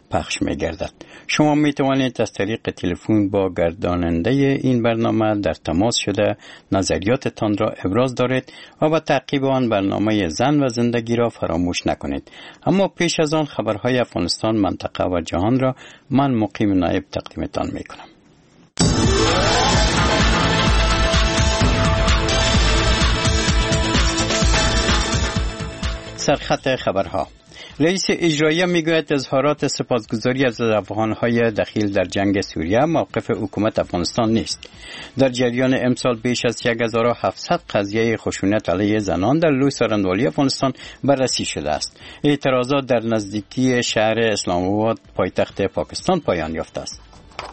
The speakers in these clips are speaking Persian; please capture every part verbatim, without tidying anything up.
پخش می گردد. شما می توانید از طریق تلفن با گرداننده این برنامه در تماس شده نظریاتتان را ابراز دارید و با تعقیب آن برنامه زن و زندگی را فراموش نکنید. اما پیش از آن خبرهای افغانستان، منطقه و جهان را من مقیم نایب تقدیمتان می کنم. سرخط خبرها. رئیس اجرایی میگوید اظهارات سپاسگزاری از افغانهای دخیل در جنگ سوریه موقف حکومت افغانستان نیست. در جریان امسال بیش از هزار و هفتصد قضیه خشونت علیه زنان در لوی سارندوالی افغانستان بررسی شده است. اعتراضات در نزدیکی شهر اسلام آباد پایتخت پاکستان پایان یافته است.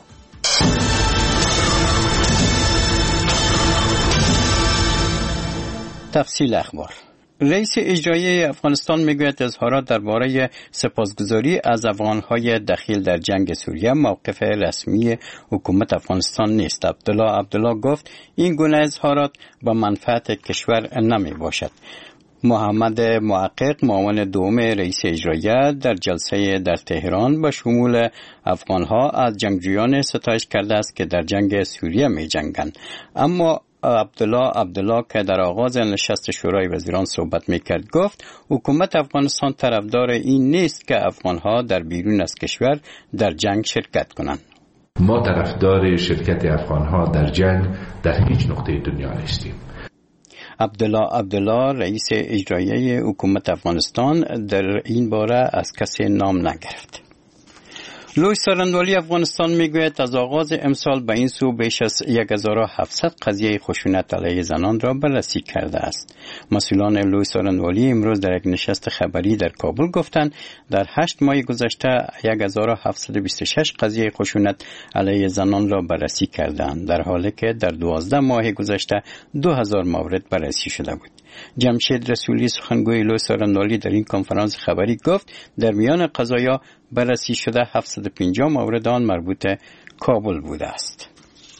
تفصیل اخبار. رئیس اجرایی افغانستان میگوید اظهارات درباره سپاسگزاری از افغانهای دخیل در جنگ سوریه موقف رسمی حکومت افغانستان نیست. عبدالله عبدالله گفت این گونه اظهارات با منفعت کشور نمی باشد. محمد محقق، معاون دوم رئیس اجرایی، در جلسه در تهران به شمول افغانها از جنگجویان ستایش کرده است که در جنگ سوریه می جنگند. اما عبدالله عبدالله که در آغاز نشست شورای وزیران صحبت میکرد گفت حکومت افغانستان طرفدار این نیست که افغانها در بیرون از کشور در جنگ شرکت کنند. ما طرفدار شرکت افغانها در جنگ در هیچ نقطه دنیا نیستیم. عبدالله عبدالله رئیس اجرایی حکومت افغانستان در این باره از کسی نام نگرفت. لوی سارندوالی افغانستان میگوید از آغاز امسال به این سو بیش از هزار و هفتصد قضیه خشونت علیه زنان را بررسی کرده است. مسئولان لوی سارندوالی امروز در یک نشست خبری در کابل گفتند در هشت ماه گذشته هزار و هفتصد و بیست و شش قضیه خشونت علیه زنان را بررسی کردند، در حالی که در دوازده ماه گذشته دو هزار مورد بررسی شده بود. جمشید رسولی سخنگوی لوی سارندوالی در این کنفرانس خبری گفت در میان قضایا بررسی شده هفتصد و پنجاه مورد آن مربوط کابل بوده است.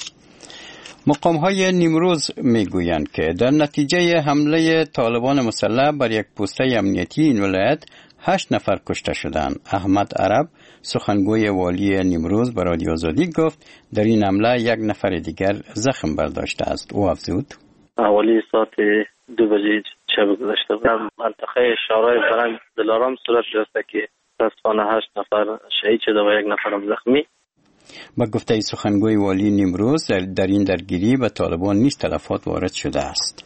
مقام‌های نیمروز میگویند که در نتیجه حمله طالبان مسلح بر یک پست امنیتی این ولایت هشت نفر کشته شدند. احمد عرب سخنگوی والی نیمروز به رادیو آزادی گفت در این حمله یک نفر دیگر زخم برداشته است. او افزود حوالی ساعت دو بجه شب گذشته در منطقه شارای برنگ دلارام صورت گرفته که متاسفانه هشت نفر شهید شده و یک نفرم زخمی. با گفته سخنگوی والی نیمروز در, در این درگیری به طالبان نیز تلفات وارد شده است.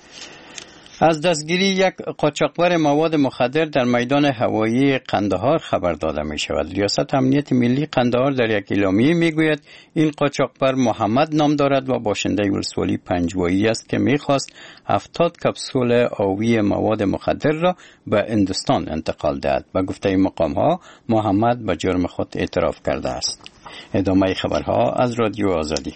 از دستگیری یک قاچاقبر مواد مخدر در میدان هوایی قندهار خبر داده می شود. ریاست امنیت ملی قندهار در یک اعلامیه می گوید این قاچاقبر محمد نام دارد و باشنده ولسوالی پنجوایی است که می خواست هفتاد کپسول آبی مواد مخدر را به هندوستان انتقال دهد. با گفته مقام ها محمد به جرم خود اعتراف کرده است. ادامه خبرها از رادیو آزادی.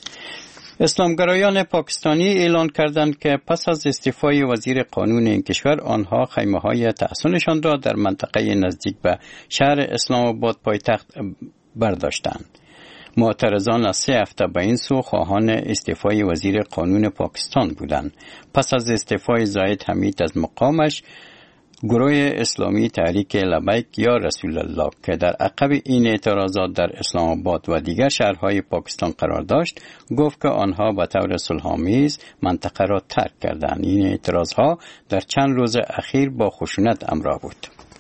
اسلامگرایان پاکستانی اعلان کردند که پس از استعفای وزیر قانون این کشور آنها خیمه‌های تحصنشان را در منطقه نزدیک به شهر اسلام آباد پایتخت برداشتند. معترضان از سه هفته به این سو خواهان استعفای وزیر قانون پاکستان بودند. پس از استعفای زاهد حمید از مقامش، گروه اسلامی تحریک لبیک یا رسول الله که در عقب این اعتراضات در اسلام آباد و دیگر شهرهای پاکستان قرار داشت، گفت که آنها به طور صلح‌آمیز منطقه را ترک کردند. این اعتراضها در چند روز اخیر با خشونت همراه بود.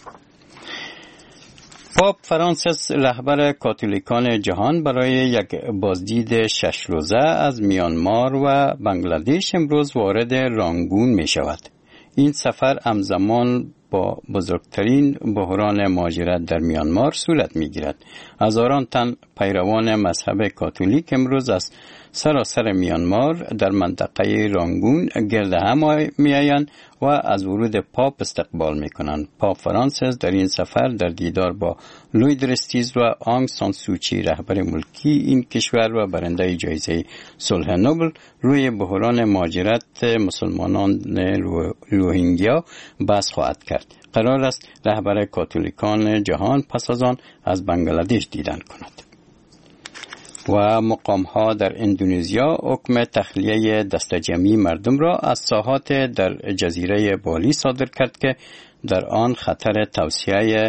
پاپ فرانسیس رهبر کاتولیکان جهان برای یک بازدید شش روزه از میانمار و بنگلادش امروز وارد رانگون می شود. این سفر همزمان با بزرگترین بحران مهاجرت در میانمار صورت می‌گیرد. هزاران تن پیروان مذهب کاتولیک امروز از سراسر میانمار در منطقه رانگون گرد هم می‌آیند و از ورود پاپ استقبال می‌کنند. پاپ فرانسیس در این سفر در دیدار با لوی درستیز و آنگ سان سوچی رهبر ملکی این کشور و برنده جایزه صلح نوبل روی بحران مهاجرت مسلمانان روهینگیا بحث خواهد کرد. قرار است رهبر کاتولیکان جهان پس از آن از بنگلادش دیدن کند. و مقام‌ها در اندونزیا حکم تخلیه دسته جمعی مردم را از ساحات در جزیره بالی صادر کرد که در آن خطر توسعه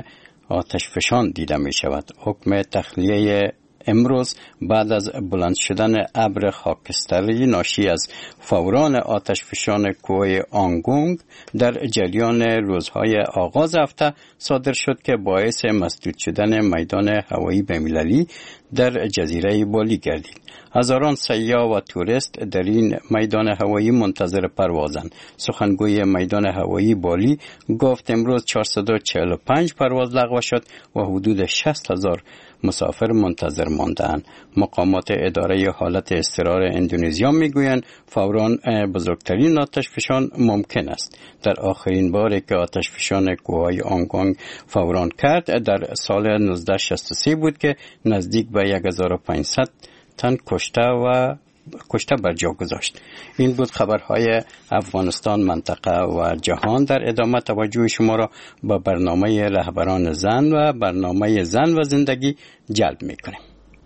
آتش فشان دیده می شود. حکم تخلیه امروز بعد از بلند شدن ابر خاکستری ناشی از فوران آتش فشان کوه آنگونگ در جریان روزهای آغاز هفته صادر شد که باعث مسدود شدن میدان هوایی بین‌المللی در جزیره بالی گردید. هزاران سیاح و توریست در این میدان هوایی منتظر پروازند. سخنگوی میدان هوایی بالی گفت امروز چهارصد و چهل و پنج پرواز لغو شد و حدود شصت هزار مسافر منتظر ماندند. مقامات اداره حالت اضطرار اندونزیا میگویند فوران بزرگترین آتش فشان ممکن است. در آخرین باری که آتش فشان کوههای آنگونگ فوران کرد در سال نوزده شصت و سه بود که نزدیک به هزار و پانصد تن کشته و کشته بر جا گذاشت. این بود خبرهای افغانستان، منطقه و جهان. در ادامه توجه شما را به برنامه رهبران زن و برنامه زن و زندگی جلب می‌کنیم.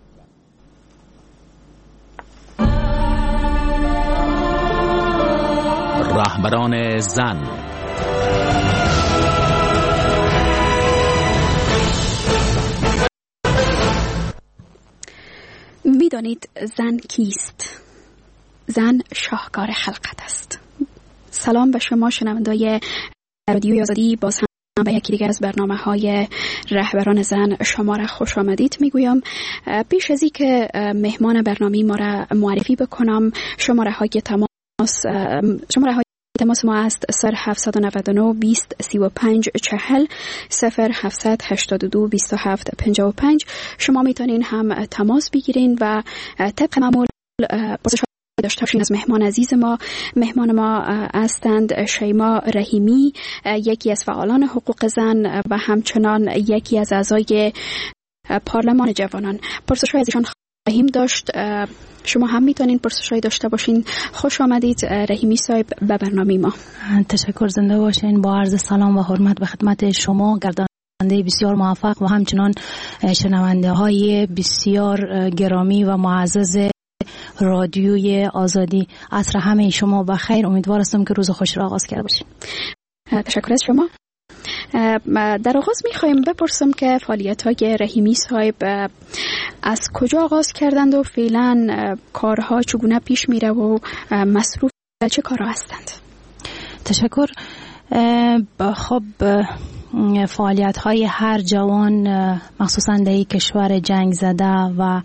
رهبران زن. میدانید زن کیست؟ زن شاهکار خلقت است. سلام به شما شنوندای رادیوی آزادی. باز هم به یکی دیگر از برنامه‌های رهبران زن شما را خوش آمدید میگویم. پیش از اینکه مهمان برنامه ما را معرفی بکنم، شماره های تماس شماره های تماس ما است صفر هفت نه نه بیست سی و پنج چهل صفر هفت هشتاد و دو بیست و هفت پنجاه و پنج. شما میتونین هم تماس بگیرین و طبق معمول پرسش داشته باشین از مهمان عزیز ما. مهمان ما هستند شیما رحیمی، یکی از فعالان حقوق زن و همچنان یکی از اعضای پارلمان جوانان. پرسش های ازشان خواهیم داشت. شما هم میتونین پرسش‌های داشته باشین. خوش آمدید رحیمی صاحب به برنامه ما. تشکر، زنده باشین. با عرض سلام و حرمت به خدمت شما گرداننده بسیار موفق و همچنان شنونده های بسیار گرامی و معزز رادیوی آزادی. عصر همه شما بخیر. امیدوار هستم که روز خوش را آغاز کرده باشین. تشکر از شما. در آغاز میخوایم بپرسم که فعالیت های رحیمی صاحب از کجا آغاز کردند و فعلا کارها چگونه پیش میره و مصروف چه کارها هستند؟ تشکر. خب فعالیت های هر جوان مخصوصا در کشور جنگ زده و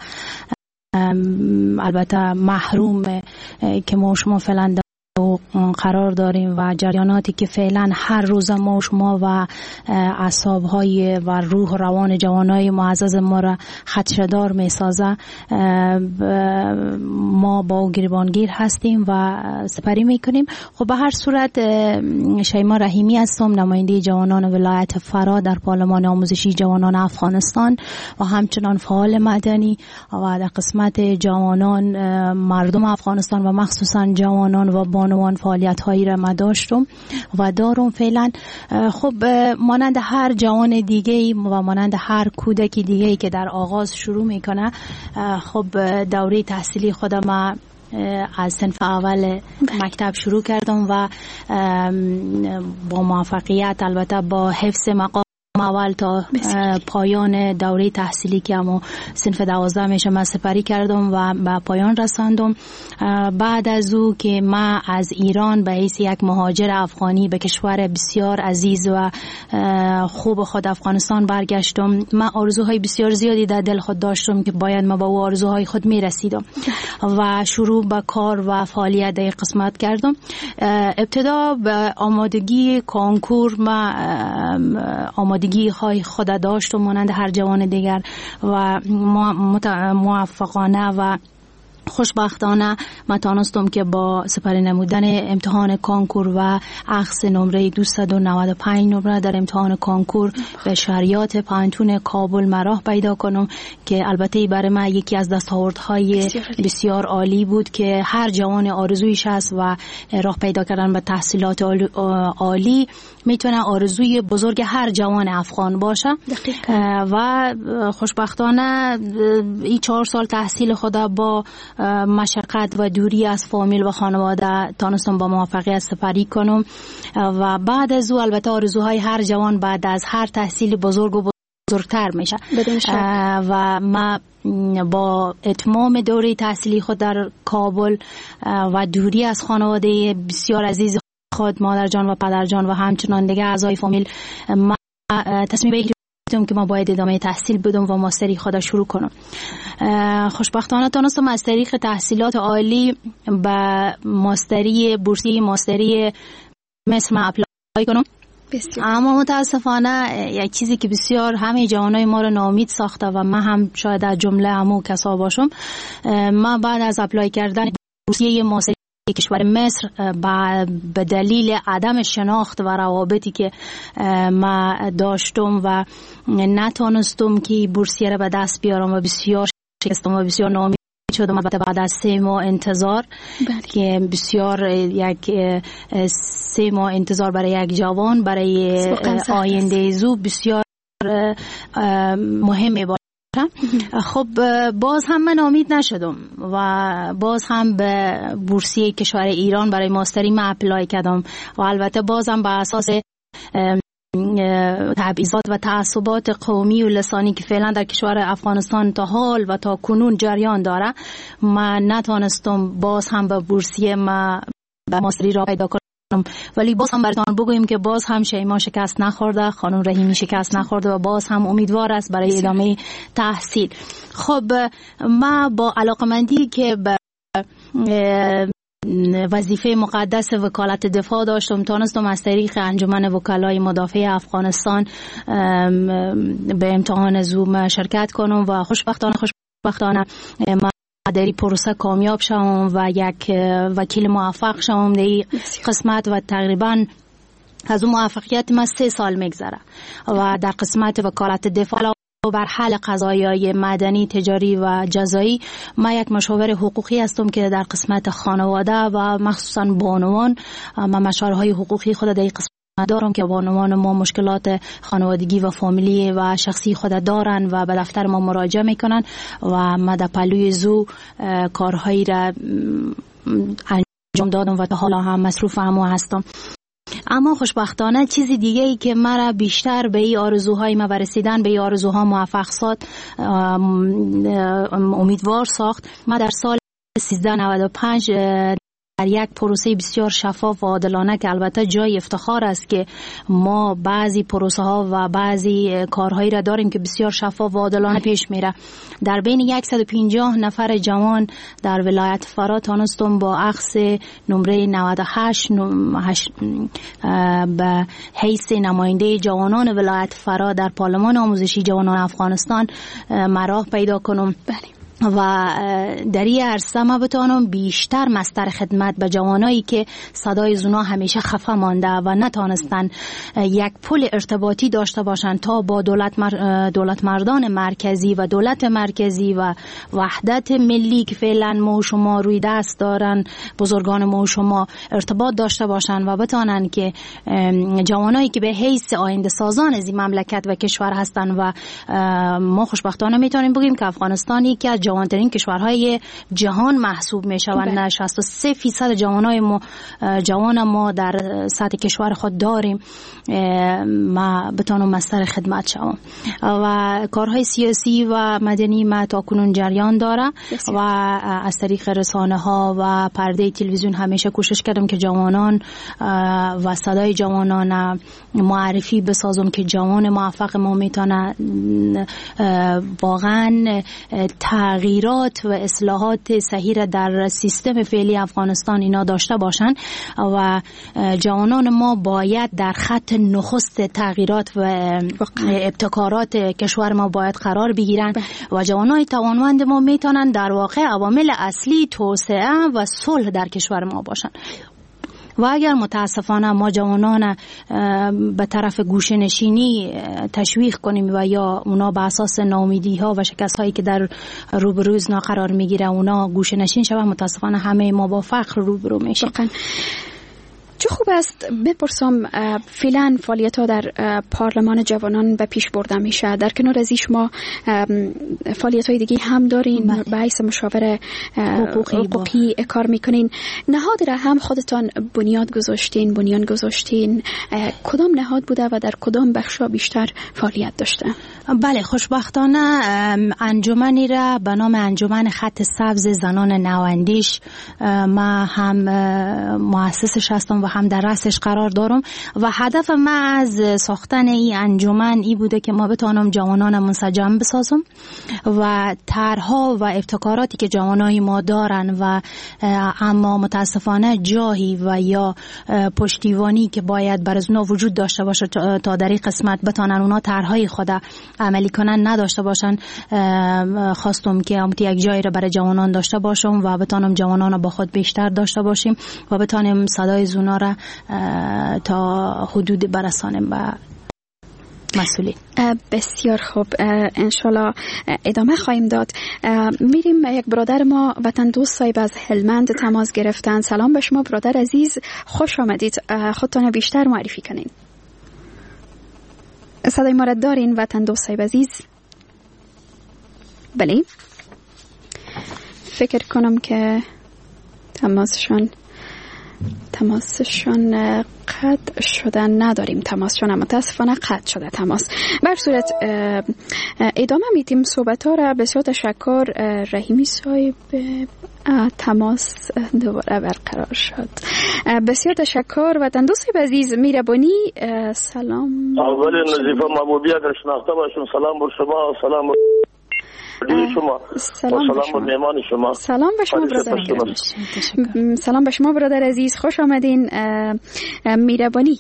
البته محروم که ما شما فعلا و قرار داریم و جریاناتی که فعلا هر روز ما شما و اعصاب‌های و روح و روان جوانای معزز ما را خدشه‌دار می‌سازه، ما با گریبانگیر هستیم و سپری می‌کنیم. خب به هر صورت شیما رحیمی هستم، نماینده جوانان ولایت فرا در پارلمان آموزشی جوانان افغانستان و همچنان فعال مدنی و در قسمت جوانان مردم افغانستان و مخصوصا جوانان و بانوان فعالیت هایی را ما داشتم و دارم فعلا. خب مانند هر جوان دیگه و مانند هر کودک دیگه که در آغاز شروع میکنه، خب دوره تحصیلی خودم از صنف اول مکتب شروع کردم و با موفقیت، البته با حفظ مقام اول تا پایان دوره تحصیلی که همو صنف دوازده میشه من سپری کردم و به پایان رساندم. بعد از او که من از ایران به حیث یک مهاجر افغانی به کشور بسیار عزیز و خوب خود افغانستان برگشتم، من آرزوهای بسیار زیادی در دل خود داشتم که باید من با او آرزوهای خود میرسیدم و شروع به کار و فعالیت در قسمت کردم. ابتدا به آمادگی کنکور من آمادگی های خود داشت و مانند هر جوان دیگر و موفقانه و خوشبختانه من توانستم که با سپری نمودن امتحان کنکور و اخذ نمره دویست و نود و پنج نمره در امتحان کنکور به شریعت پانتون کابل مراه پیدا کنم که البته برای من یکی از دستاوردهای بسیار عالی بود که هر جوان آرزویش هست و راه پیدا کردن به تحصیلات عالی میتونه آرزوی بزرگ هر جوان افغان باشه. و خوشبختانه این چهار سال تحصیل خدا با مشقت و دوری از فامیل و خانواده تانستم با موفقیت سپری کنم و بعد از او البته آرزوهای هر جوان بعد از هر تحصیل بزرگ و بزرگتر میشه. و ما با اتمام دوره تحصیلی خود در کابل و دوری از خانواده بسیار عزیز خود، مادر جان و پدر جان و همچنان دیگه اعضای فامیل، ما تصمیم بگیریم که ما باید ادامه تحصیل بدم و ماستری خود شروع کنم. خوشبختانه تونستم از طریق تحصیلات عالی به ماستری بورسی ماستری مصر ما اپلای کنم. بسیار. اما متاسفانه یک چیزی که بسیار همه جوانای ما رو ناامید ساخته و من هم شاید از جمله همو کسا باشم، ما بعد از اپلای کردن بورسیه ماستری کشور مصر به دلیل عدم شناخت و روابطی که ما داشتم و نتونستم که بورسیه رو به دست بیارم و بسیار شکستم و بسیار ناامید شدم. البته بعد از سه ماه انتظار بله. که بسیار یک سه ماه انتظار برای یک جوان برای آینده زو بسیار مهمه باشه. خب باز هم من امید نشدم و باز هم به بورسیه کشور ایران برای ماستری من اپلای کردم و البته بازم به اساس تبعیضات و تعصبات قومی و لسانی که فعلا در کشور افغانستان تا حال و تا کنون جریان داره، من نتونستم باز هم به بورسیه ما به ماستری را پیدا کنم. ولی باز هم براتون بگویم که باز هم شیما شکست نخورده، خانم رحیمی شکست نخورده و باز هم امیدوار است برای ادامه تحصیل. خب ما با علاقمندی که به وظیفه مقدس وکالت دفاع داشتم، تونستم از طریق انجمن وکلای مدافع افغانستان به امتحان زوم شرکت کنم و خوشبختانه خوشبختانه ما در این پروسه کامیاب شوم و یک وکیل موفق شوم در این قسمت و تقریبا از اون موفقیت ما سه سال میگذره و در قسمت وکالت دفاع بر حل قضایای مدنی، تجاری و جزایی ما یک مشاور حقوقی هستم که در قسمت خانواده و مخصوصا بانوان ما مشاورهای حقوقی خود در این قسمت دارم که بانوان ما مشکلات خانوادگی و فامیلی و شخصی خود دارن و به دفتر ما مراجعه میکنن و ما در پلوی زو کارهایی را انجام دادم و تا حالا هم مصروف همو هستم. اما خوشبختانه چیزی دیگه ای که مرا بیشتر به این آرزوهای ما رسیدن به این آرزوها موفق ساخت امیدوار ساخت، ما در سال سیزده نود و پنج در یک پروسه بسیار شفاف و عادلانه که البته جای افتخار است که ما بعضی پروسه ها و بعضی کارهایی را داریم که بسیار شفاف و عادلانه پیش میره، در بین صد و پنجاه نفر جوان در ولایت فرا تونستم با اخذ نمره نود و هشت به حیث نماینده جوانان ولایت فرا در پارلمان آموزشی جوانان افغانستان مراه پیدا کنم. بله. و در این عرصه ما بتوانم بیشتر مستر خدمت به جوانایی که صدای زونا همیشه خفه مانده و نتانستن یک پل ارتباطی داشته باشند تا با دولت, مر... دولت مردان مرکزی و دولت مرکزی و وحدت ملی که فعلا ما و شما روی دست دارن، بزرگان ما و شما ارتباط داشته باشند و بتانن که جوانایی که به حیث آینده سازان از این مملکت و کشور هستن و ما خوشبختانه میتونیم بگیم که افغانستان یکی از جوانترین کشورهای جهان محسوب می شوند. شصت و سه فیصد جوانای ما جوان ما در سطح کشور خود داریم. ما بتونم مستر خدمت شوم و کارهای سیاسی و مدنی ما تا کنون جریان داره و از طریق رسانه ها و پرده تلویزیون همیشه کوشش کردم که جوانان و صدای جوانان معرفی بسازم که جوان موفق ما میتونه واقعا تغییرات و اصلاحات صحیح را در سیستم فعلی افغانستان اینا داشته باشن و جوانان ما باید در خط نخست تغییرات و ابتکارات کشور ما باید قرار بگیرن و جوانای توانمند ما میتونن در واقع عوامل اصلی توسعه و صلح در کشور ما باشن. و اگر متاسفانه ما جوانان به طرف گوشه نشینی تشویق کنیم و یا اونا به اساس ناامیدی ها و شکست هایی که در روبروز نا قرار میگیره اونا گوشه نشین شوند، متاسفانه همه ما با فقر روبرو میشیم. چه خوب است بپرسم فعلا فعالیت ها در پارلمان جوانان به پیش برده میشه. در کنار از شما فعالیت های دیگه هم دارین، به حیث مشاور حقوقی, حقوقی کار میکنین. نهاد را هم خودتان بنیاد گذاشتین، بنیان گذاشتین. کدام نهاد بوده و در کدام بخشا بیشتر فعالیت داشته؟ بله، خوشبختانه انجمنی را به نام انجمن خط سبز زنان نواندیش ما هم مؤسسش هستم و هم در رأسش قرار دارم و هدف ما از ساختن این انجمن ای بوده که ما بتوانم جوانان منسجم بسازم و طرح‌ها و ابتکاراتی که جوانای ما دارن و اما متاسفانه جاهی و یا پشتیبانی که باید بر از اونا وجود داشته باشه تا در این قسمت بتونن اونا طرح‌های خود عملی کنن نداشته باشن، خواستم که امتی یک جایی را برای جوانان داشته باشم و بتونم جوانان با خود بیشتر داشته باشیم و بتونیم صدای زونا را تا حدود برسانیم به مسئولین. بسیار خوب، انشالله ادامه خواهیم داد. میریم یک برادر ما وطن دوست صاحب از هلمند تماس گرفتن. سلام به شما برادر عزیز، خوش آمدید. خودتان بیشتر معرفی کنین. صدای ما را دارین وطن دوست صاحب عزیز؟ بله، فکر کنم که تماسشان تماسشان قطع شده، نداریم تماسشان، متاسفانه قطع شده تماس. بر صورت ادامه میدیم صحبت ها را. بسیار تشکر رحیمی صاحب، تماس دوباره برقرار شد. بسیار تشکر وطن دوست عزیز. میربانی سلام. اول نظیفه محبوبی اگر شناخته باشم، سلام بر شما و سلام بر شما سلام و سلام به مهمان شما. سلام به شما برادر سلام به شما برادر عزیز، خوش آمدین. میربانی.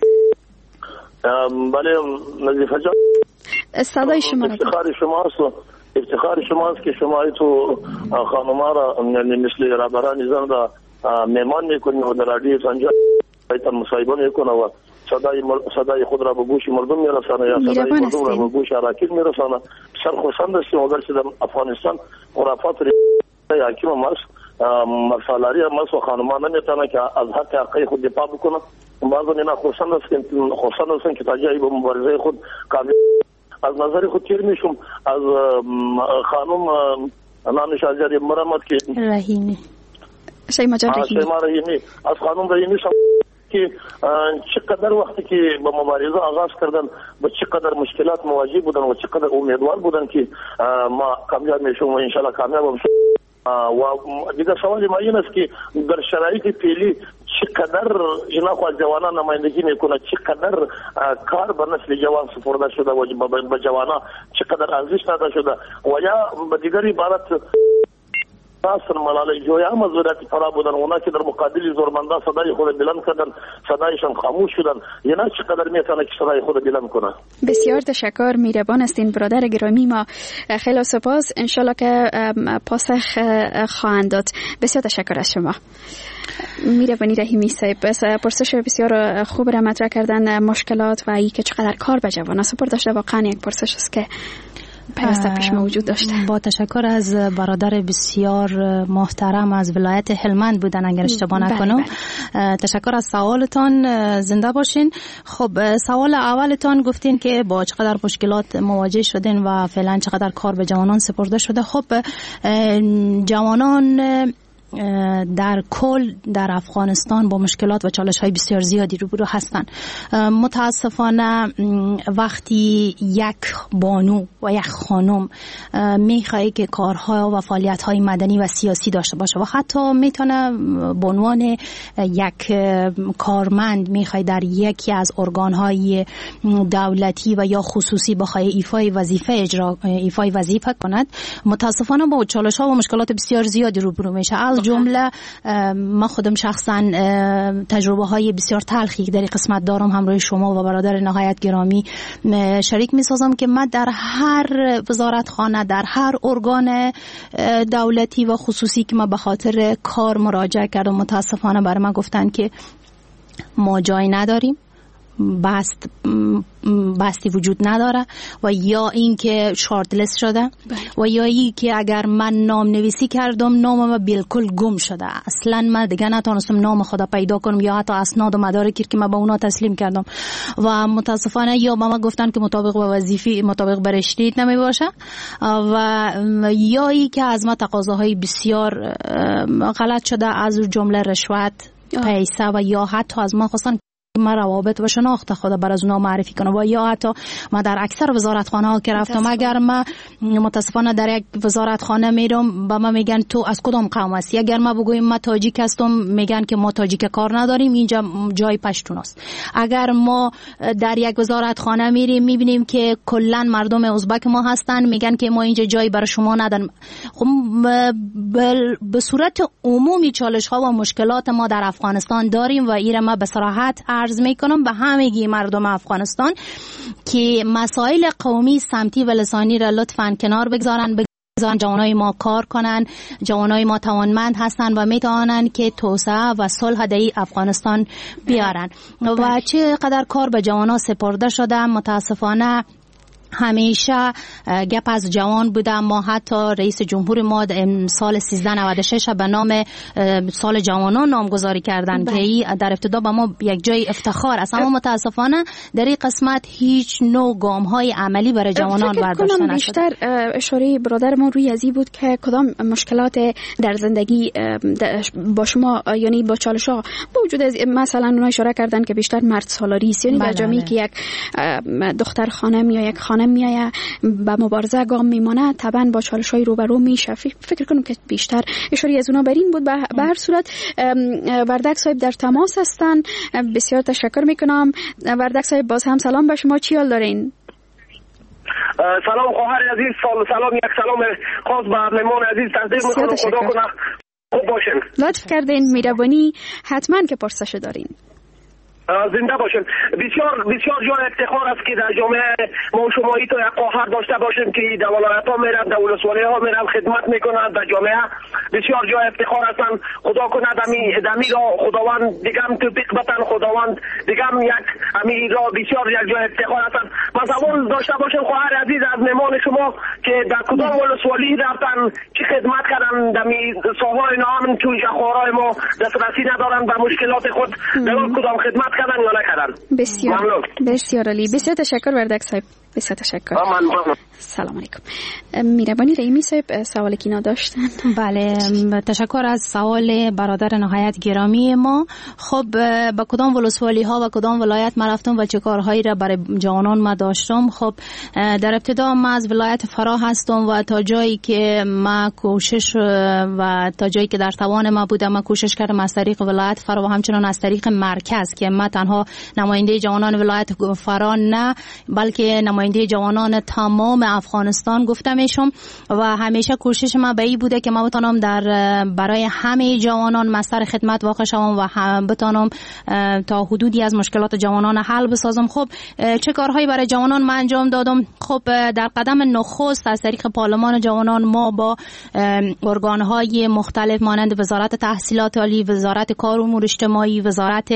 بله نظیفه جان، صدای شما را افتخار شماست و افتخار شماست که شما تو خانوما را یعنی مثل رهبران زن را مهمان میکنید و در رادیو سنجا ایتان مصاحبه میکنه و صدای صدای خود را به گوش مردم میرسانه یا صدای مردم را به گوش اراکین میرسانه. سرخوشند هستیم اگرچه در افغانستان خرافات حاکم ماست، مرسالاری ماست و خانمان نمیتونه که از حق حقی خود دفاع بکنه. بعضا اینا خوشند هستن خوشند هستن که تا جایی به مبارزه خود کامیاب. از نظر خود تیر میشم از خانم نامش آزادی مرامت که رحیمی شیما جان رحیمی شیما رحیمی از خانم رحیمی که چقدر وقتی که به مبارزه آغاز کردن با چقدر مشکلات مواجه بودن و چقدر امیدوار بودن که ما کامیاب میشیم و انشالله کامیاب میشیم. و دیگه سوال ما این است که در شرایط فعلی چقدر اینا خو جوانان نمایندگی میکنه، چقدر کار به نسل جوان سپرده شده و به جوانان چقدر ارزش داده شده و یا به دیگر عبارت اصلا ملاله جویا مزورات فرا بودن اونا که در مقابل زورمندا صدای خود بلند کردن، صدایشان خاموش شدن. اینا چقدر میتونه که صدای خود بلند کنه. بسیار تشکر، میربان هستین برادر گرامی ما. خیلی سپاس، انشالله که پاسخ خواهند داد. بسیار تشکر از شما میربانی رحیمی صاحب. پرسش بسیار خوب را مطرح کردن، مشکلات و ای که چقدر کار به جوانان سپرده داشته. واقعا یک پرسش است که پیوسته پیش موجود داشته. با تشکر از برادر بسیار محترم از ولایت هلمند بودن اگر اشتباه نکنم. تشکر از سوالتان، زنده باشین. خب سوال اولتان گفتین که با چقدر مشکلات مواجه شدین و فعلا چقدر کار به جوانان سپرده شده. خب جوانان در کل در افغانستان با مشکلات و چالش‌های بسیار زیادی روبرو هستند. متاسفانه وقتی یک بانو و یک خانم میخواد که کارها و فعالیت‌های مدنی و سیاسی داشته باشه و حتی میتونه به عنوان یک کارمند میخواد در یکی از ارگان‌های دولتی و یا خصوصی بخواد ایفای وظیفه اجرا ایفای وظیفه کند، متاسفانه با چالش‌ها و مشکلات بسیار زیادی روبرو میشه. جمله ما خودم شخصا تجربه های بسیار تلخی در این قسمت دارم همراه شما و برادر نهایت گرامی شریک می سازم که من در هر وزارتخانه، در هر ارگان دولتی و خصوصی که ما به خاطر کار مراجعه کردم، متاسفانه برای من گفتن که ما جای نداریم بست بستی وجود نداره و یا اینکه شارت لیست شده و یا ای که اگر من نام نویسی کردم نامم بالکل گم شده، اصلا من دیگه نتونستم نام خدا پیدا کنم یا حتی اسناد و مدارکی که من به اونا تسلیم کردم و متاسفانه یا به من گفتن که مطابق به وظیفه مطابق به رشته نمی باشه و یا ای که از ما تقاضاهای بسیار غلط شده، از جمله رشوت، پیسه و یا حتی از ما خواستن ما روابط و شناخت خدا بر از اونا معرفی کنم و یا حتی ما در اکثر وزارتخانه ها که رفتم اگر ما متاسفانه در یک وزارتخانه میرم با ما میگن تو از کدام قوم هستی، اگر ما بگویم ما تاجیک هستم میگن که ما تاجیک کار نداریم، اینجا جای پشتون است. اگر ما در یک وزارتخانه میریم میبینیم که کلا مردم ازبک ما هستن میگن که ما اینجا جایی برای شما نداریم. خب به صورت عمومی چالش ها و مشکلات ما در افغانستان داریم و ایره ما به صراحت عرض میکنم به همگی مردم افغانستان که مسائل قومی، سمتی و لسانی را لطفاً کنار بگذارن، بگذارن جوانای ما کار کنن. جوانای ما توانمند هستن و میتوانن که توسعه و صلح در افغانستان بیارن و چقدر کار به جوانا سپرده شده. متاسفانه همیشه گپ از جوان بوده. ما حتی رئیس جمهور ما سال سیزده نود و شش به نام سال جوانان نامگذاری کردن که ای در ابتدا به ما یک جای افتخار است، اما متاسفانه در این قسمت هیچ نوع گام های عملی برای جوانان برداشته نشده. بیشتر اشاره برادر ما روی ازی بود که کدام مشکلات در زندگی با شما یعنی با چالش ها با وجود مثلا اونا اشاره کردن که بیشتر مرد سالاری است، یعنی در جامعه که یک دختر خانم یا یک خانم میایه به مبارزه گام میمانه طبعا با چالش های روبرو میشه. فکر کنم که بیشتر اشاره از اونا بر این بود. به هر صورت وردک صاحب در تماس هستن، بسیار تشکر میکنم. وردک صاحب باز هم سلام به شما، چی حال دارین؟ سلام خواهر عزیز، سلام یک سلام خاص به مهمان عزیز تقدیم میکنم. خدا کنه خوب باشین. لطف کردین، مهربانی، حتما که پرسش دارین. زنده باشیم. بسیار بسیار جای افتخار است که در جامعه ما و شما تو یک خواهر داشته باشیم که در ولایت ها میرن، در ولسوالی ها میرن خدمت میکنن در جامعه. بسیار جای افتخار هستن. خدا کنه دمی دمی را خداوند دیگه هم توفیق بتن، خداوند دیگه هم یک امی را بسیار یک جای افتخار هستن. ما سوال داشته باشیم خواهر عزیز از مهمان شما که در کدام ولسوالی رفتن، چی خدمت کردن، دمی ساحای نام چون جخورای ما دسترسی ندارن به مشکلات خود، در کدام خدمت کردن یا نکردن. بسیار ممنون. بسیار عالی، بسیار تشکر وردک صاحب، بسیار تشکر. ممنون. سلام علیکم. میربانی رحیمی صاحب سوال کینا داشتن. بله، تشکر از سوال برادر نهایت گرامی ما. خب با کدام ولسوالی ها و کدام ولایت ما رفتم و چه کارهایی را برای جوانان ما داشتم؟ خب در ابتدا ما از ولایت فرا هستم و تا جایی که ما کوشش و تا جایی که در توان ما بودم ما کوشش کردم از طریق ولایت فرا و همچنان از طریق مرکز که ما تنها نماینده جوانان ولایت فرا نه بلکه نماینده جوانان تمام افغانستان گفته میشم و همیشه کوشش ما به این بوده که ما بتونم در برای همه جوانان مستر خدمت واقع شوم و هم بتونم تا حدودی از مشکلات جوانان حل بسازم. خب چه کارهایی برای جوانان من انجام دادم؟ خب در قدم نخست از طریق پارلمان جوانان ما با ارگانهای مختلف مانند وزارت تحصیلات عالی، وزارت کار و امور اجتماعی، وزارت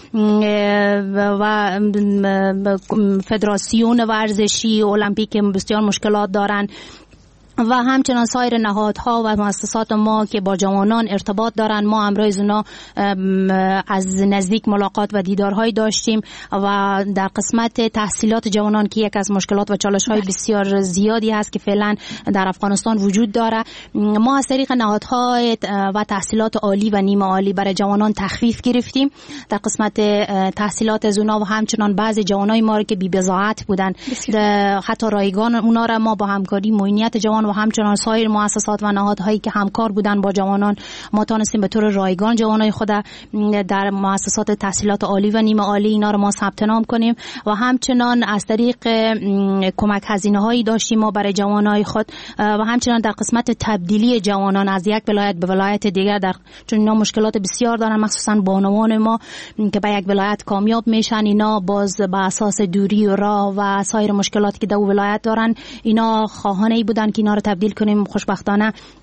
و فدراسیون ورزشی المپیک بسیار مشکلات دارن و همچنان سایر نهادها و مؤسسات ما که با جوانان ارتباط دارن، ما امروز اونا از نزدیک ملاقات و دیدارهای داشتیم و در قسمت تحصیلات جوانان که یک از مشکلات و چالش‌های بسیار زیادی هست که فعلا در افغانستان وجود داره، ما از طریق نهادهای و تحصیلات عالی و نیمه عالی برای جوانان تخفیف گرفتیم در قسمت تحصیلات از اونا و همچنان بعضی جوانای ما رو که بی بضاعت بودن حتی رایگان اونا را ما با همکاری معینیت جوان و همچنان سایر مؤسسات و نهادهایی که همکار بودن با جوانان ما تونستیم به طور رایگان جوانای خود در مؤسسات تحصیلات عالی و نیمه عالی اینا رو ما ثبت نام کنیم و همچنان از طریق کمک هزینه هایی داشتیم ما برای جوانای خود و همچنان در قسمت تبدیلی جوانان از یک ولایت به ولایت دیگر در چون اینا مشکلات بسیار دارن، مخصوصا بانوان ما که به یک ولایت کامیاب میشن اینا باز به اساس دوری و راه و سایر مشکلاتی که در ولایت دارن اینا خواهان ای بودن که اینا رو تبدیل کنیم. خوشبختانه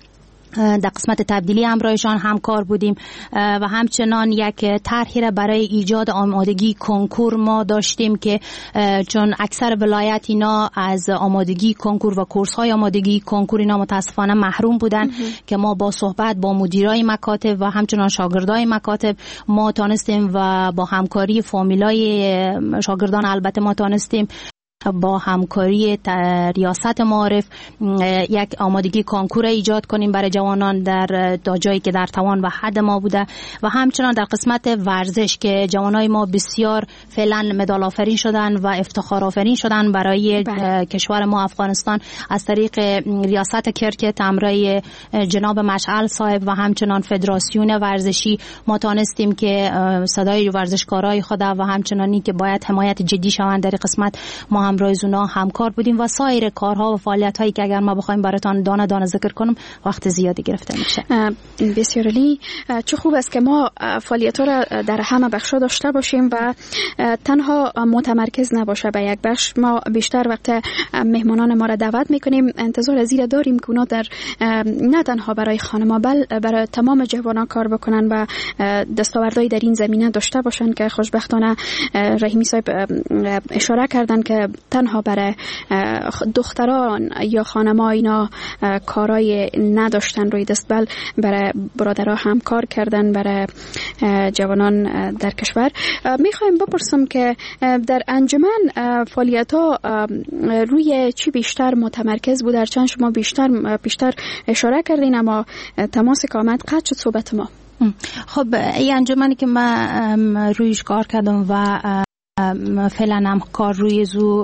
در قسمت تبدیلی همراهشان همکار بودیم و همچنان یک طرحی را برای ایجاد آمادگی کنکور ما داشتیم که چون اکثر ولایت اینا از آمادگی کنکور و کورس های آمادگی کنکور اینا متاسفانه محروم بودن که ما با صحبت با مدیرای مکاتب و همچنان شاگردای مکاتب ما تانستیم و با همکاری فامیلای شاگردان البته ما تانستیم با همکاری ریاست معارف یک آمادگی کنکور ایجاد کنیم برای جوانان در جایی که در توان و حد ما بوده و همچنان در قسمت ورزش که جوانای ما بسیار فعلا مدال آفرین شدن و افتخار آفرین شدن برای بله. کشور ما افغانستان از طریق ریاست کرکت همراه جناب مشعل صاحب و همچنان فدراسیون ورزشی ما تانستیم که صدای ورزشکارای خود و همچنانی که باید حمایت جدی شوند در قسمت ما همراه اونا همکار بودیم و سایر کارها و فعالیت‌هایی که اگر ما بخوایم براتون دانه دانه ذکر کنم وقت زیادی گرفته میشه. بسیار عالی. چه خوب است که ما فعالیت‌ها را در همه بخش‌ها داشته باشیم و تنها متمرکز نباشه به یک بخش. ما بیشتر وقت مهمانان ما را دعوت می‌کنیم انتظار از این داریم که اونا در نه تنها برای خانم‌ها بل برای تمام جوانان کار بکنن و دستاوردهای در این زمینه داشته باشن که خوشبختانه رحیمی صاحب اشاره کردن که تنها برای دختران یا خانم‌ها اینا کارای نداشتن روی دست بل برای برادرها هم کار کردن برای جوانان در کشور. میخوایم بپرسم که در انجمن فعالیت‌ها روی چی بیشتر متمرکز بود؟ چند شما بیشتر بیشتر اشاره کردین اما تماس که آمد قطع شد صحبت ما. خب این انجمنی که من رویش کار کردم و فعلا هم کار روی زو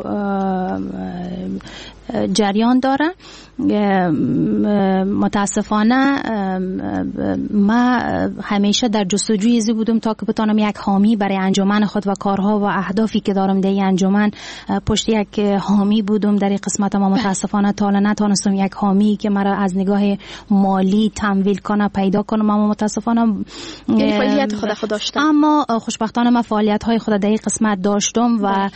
جریان داره. متاسفانه ما همیشه در جستجوی ازی بودم تا که بتانم یک حامی برای انجمن خود و کارها و اهدافی که دارم در این انجمن پشت یک حامی بودم. در این قسمت ما متاسفانه تا الان نتونستم یک حامی که مرا از نگاه مالی تمویل کنه پیدا کنم. اما متاسفانه یعنی فعالیت خود خود داشتم، اما خوشبختانه من فعالیت های خود در این قسمت داشتم و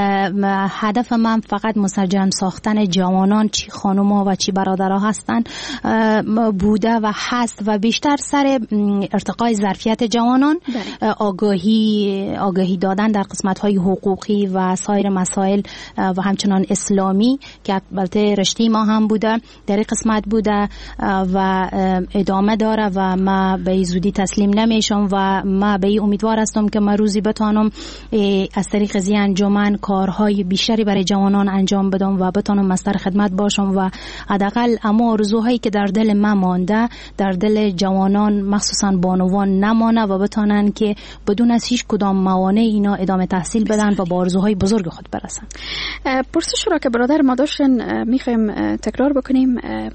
هدف من فقط مسجم ساختن جوانان چی خانوما و چی برادرها هستن بوده و هست و بیشتر سر ارتقای ظرفیت جوانان، آگاهی آگاهی دادن در قسمت‌های حقوقی و سایر مسائل و همچنان اسلامی که البته رشته ما هم بوده در این قسمت بوده و ادامه داره و ما به زودی تسلیم نمیشم و ما به این امیدوار هستم که ما روزی بتانم از طریق زی انجمن کارهای بیشتری برای جوانان انجام بدم و بتانم مستر خدمت باشم و حداقل اما آرزوهایی که در دل من مانده در دل جوانان مخصوصا بانوان نمانه و بتانن که بدون از هیچ کدام موانع اینا ادامه تحصیل بدن و با آرزوهای بزرگ خود برسن. پرسش را که برادر ما داشتن میخوایم تکرار بکنیم.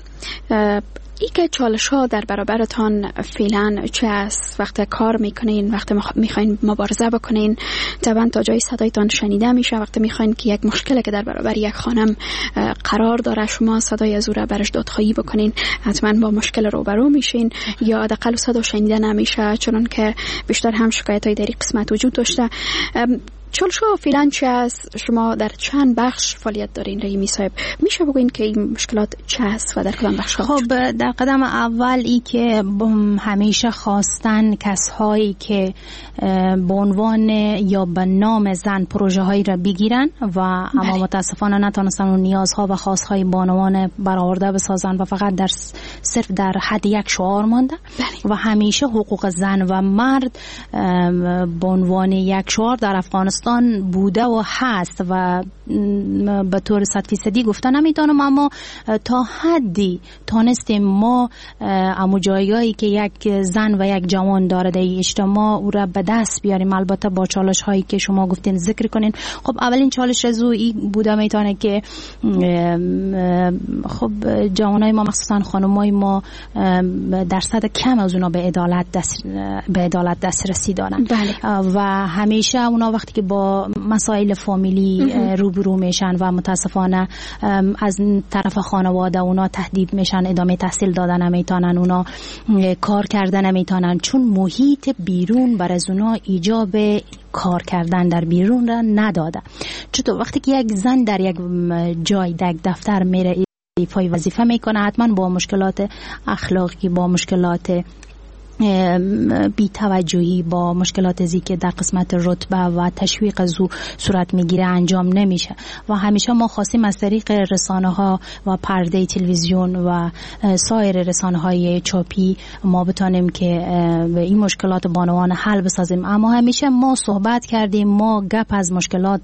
ای که چالش ها در برابرتان فعلا چه است؟ وقت کار میکنین، وقت میخواین مبارزه بکنین، طبعا تا جای صدایتان شنیده میشه. وقت میخواین که یک مشکلی که در برابر یک خانم قرار داره شما صدای از او را برش دادخواهی بکنین، حتما با مشکل روبرو میشین یا حداقل صدا شنیده نمیشه، چون که بیشتر هم شکایت های در این قسمت وجود داشته. چالش ها فعلا چه است؟ شما در چند بخش فعالیت دارین رحیمی صاحب؟ میشه بگوین که این مشکلات چه است و در کدام بخش ها؟ خب در قدم اول ای که همیشه خواستن کسایی که به عنوان یا به نام زن پروژه هایی را بگیرن و اما بله. متاسفانه نتونستن اون نیازها و خواستهای بانوان برآورده بسازن و فقط در صرف در حد یک شعار مانده بله. و همیشه حقوق زن و مرد به عنوان یک شعار در افغانستان بوده و هست و به طور صد فیصدی گفته نمیتونم، اما تا حدی تانستیم ما امو جایگاهی که یک زن و یک جوان داره در اجتماع او را به دست بیاریم، البته با چالش هایی که شما گفتین ذکر کنین. خب اولین چالش زویی بوده میتونه که خب جوانای ما مخصوصا خانمای ما درصد کم از اونا به عدالت دست به عدالت دسترسی دارن بله. و همیشه اونا وقتی که با مسائل فامیلی روبرو میشن و متاسفانه از طرف خانواده اونا تهدید میشن، ادامه تحصیل دادن نمیتونن، اونا کار کردن نمیتونن، چون محیط بیرون بر از اونا ایجاب کار کردن در بیرون را نداده. چطور وقتی که یک زن در یک جای در یک دفتر میره ایفای وظیفه میکنه، حتما با مشکلات اخلاقی، با مشکلات بی توجهی، با مشکلات ازی که در قسمت رتبه و تشویق از او صورت میگیره انجام نمیشه. و همیشه ما خواستیم از طریق رسانه ها و پرده تلویزیون و سایر رسانه های چاپی ما بتانیم که به این مشکلات بانوان حل بسازیم. اما همیشه ما صحبت کردیم، ما گپ از مشکلات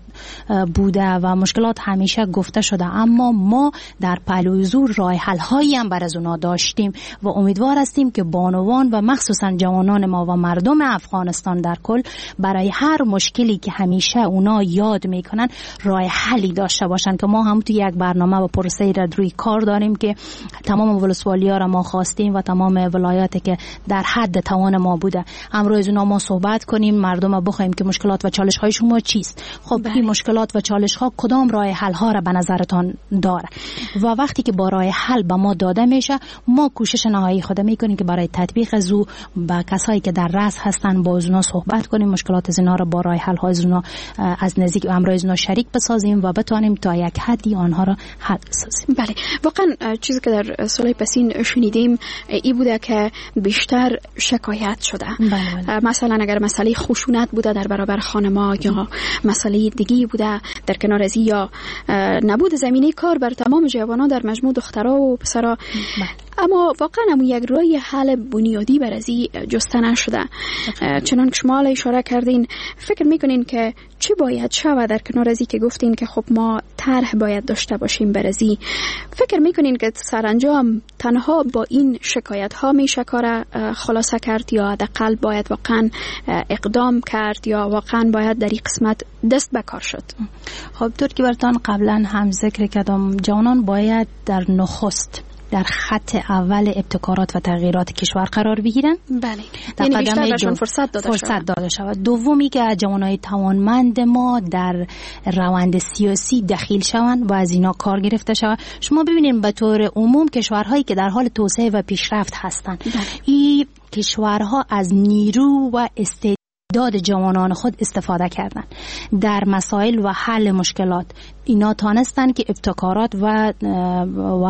بوده و مشکلات همیشه گفته شده، اما ما در پهلوی زور راه حل هایی هم بر از اونا داشتیم و امیدوار هستیم که بانوان و مخصوصا جوانان ما و مردم افغانستان در کل برای هر مشکلی که همیشه اونا یاد میکنن راه حلی داشته باشن. که ما هم تو یک برنامه و پروسه را روی کار داریم که تمام ولسوالیا را ما خواستیم و تمام ولایاتی که در حد توان ما بوده امروز اونا ما صحبت کنیم، مردم بخوایم که مشکلات و چالش های شما چیست. خب این مشکلات و چالش ها کدام راه حل ها را به نظرتان داره و وقتی که با راه حل به ما داده میشه ما کوشش نهایی خود میکنیم که برای تطبیق از او با کسایی که در رأس هستن با اونا صحبت کنیم، مشکلات از اینا رو با راه حل های اونا از نزدیک امروز اونا شریک بسازیم و بتونیم تا یک حدی آنها رو حل بسازیم. بله، واقعا چیزی که در سال پسین شنیدیم ای بوده که بیشتر شکایت شده. بله بله. مثلا اگر مسئله خشونت بوده در برابر خانما یا مسئله دیگه بوده در کنار ازی یا نبود زمینه کار بر تمام جوانان در مجموع دخترها و پسرها. بله. اما واقعا هم یک راه حل بنیادی بر ازی جسته نشده. چنان که شما اشاره کردین، فکر میکنین که چی باید شود در کنار ازی که گفتین که خب ما طرح باید داشته باشیم بر ازی؟ فکر میکنین که سرانجام تنها با این شکایت ها میشه کار خلاصه کرد یا حداقل باید واقعا اقدام کرد یا واقعا باید در این قسمت دست به کار شد؟ خب طور که براتون قبلا هم ذکر کردم، جوانان باید در نخست در خط اول ابتکارات و تغییرات کشور قرار بگیرن. بله، در یعنی قدم بیشتر بهشون فرصت داده فرصت شود. داده شود. دومی که جوانای توانمند ما در روند سیاسی دخیل شوند و از اینا کار گرفته شود. شما ببینید به طور عموم کشورهایی که در حال توسعه و پیشرفت هستند، این کشورها از نیرو و استعداد داد جوانان خود استفاده کردن در مسائل و حل مشکلات. اینا تانستن که ابتکارات و و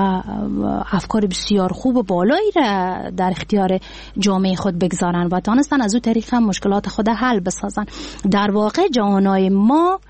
افکار بسیار خوب و بالایی را در اختیار جامعه خود بگذارن و تانستن از او طریق هم مشکلات خود حل بسازن. در واقع جوانای ما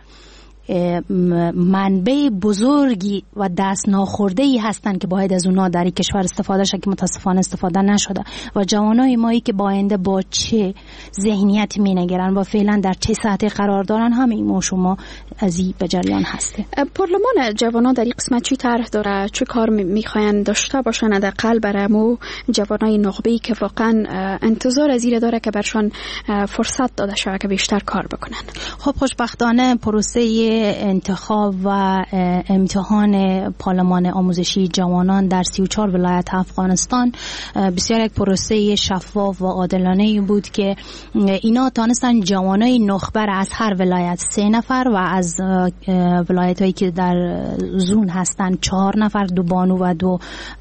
منبع بزرگی و دست ناخورده‌ای هستند که باید از اونا در این کشور استفاده شد که متاسفانه استفاده نشده و جوانای مایی که با آینده با چه ذهنیتی می‌نگرن و فعلا در چه سطحی قرار دارن همه ما شما از این به جریان هسته. پارلمان جوانان در این قسمت چی طرح داره؟ چه کار می‌خواین داشته باشن حداقل برامو جوانای نخبه‌ای که واقعا انتظار از این داره که برشان فرصت داده شود که بیشتر کار بکنن؟ خب خوشبختانه پروسه انتخاب و امتحان پارلمان آموزشی جوانان در سی و چهار ولایت افغانستان بسیار یک پروسه شفاف و عادلانه بود که اینا تانستن جوانای نخبه از هر ولایت سه نفر و از ولایت هایی که در زون هستن چهار نفر، دو بانو و دو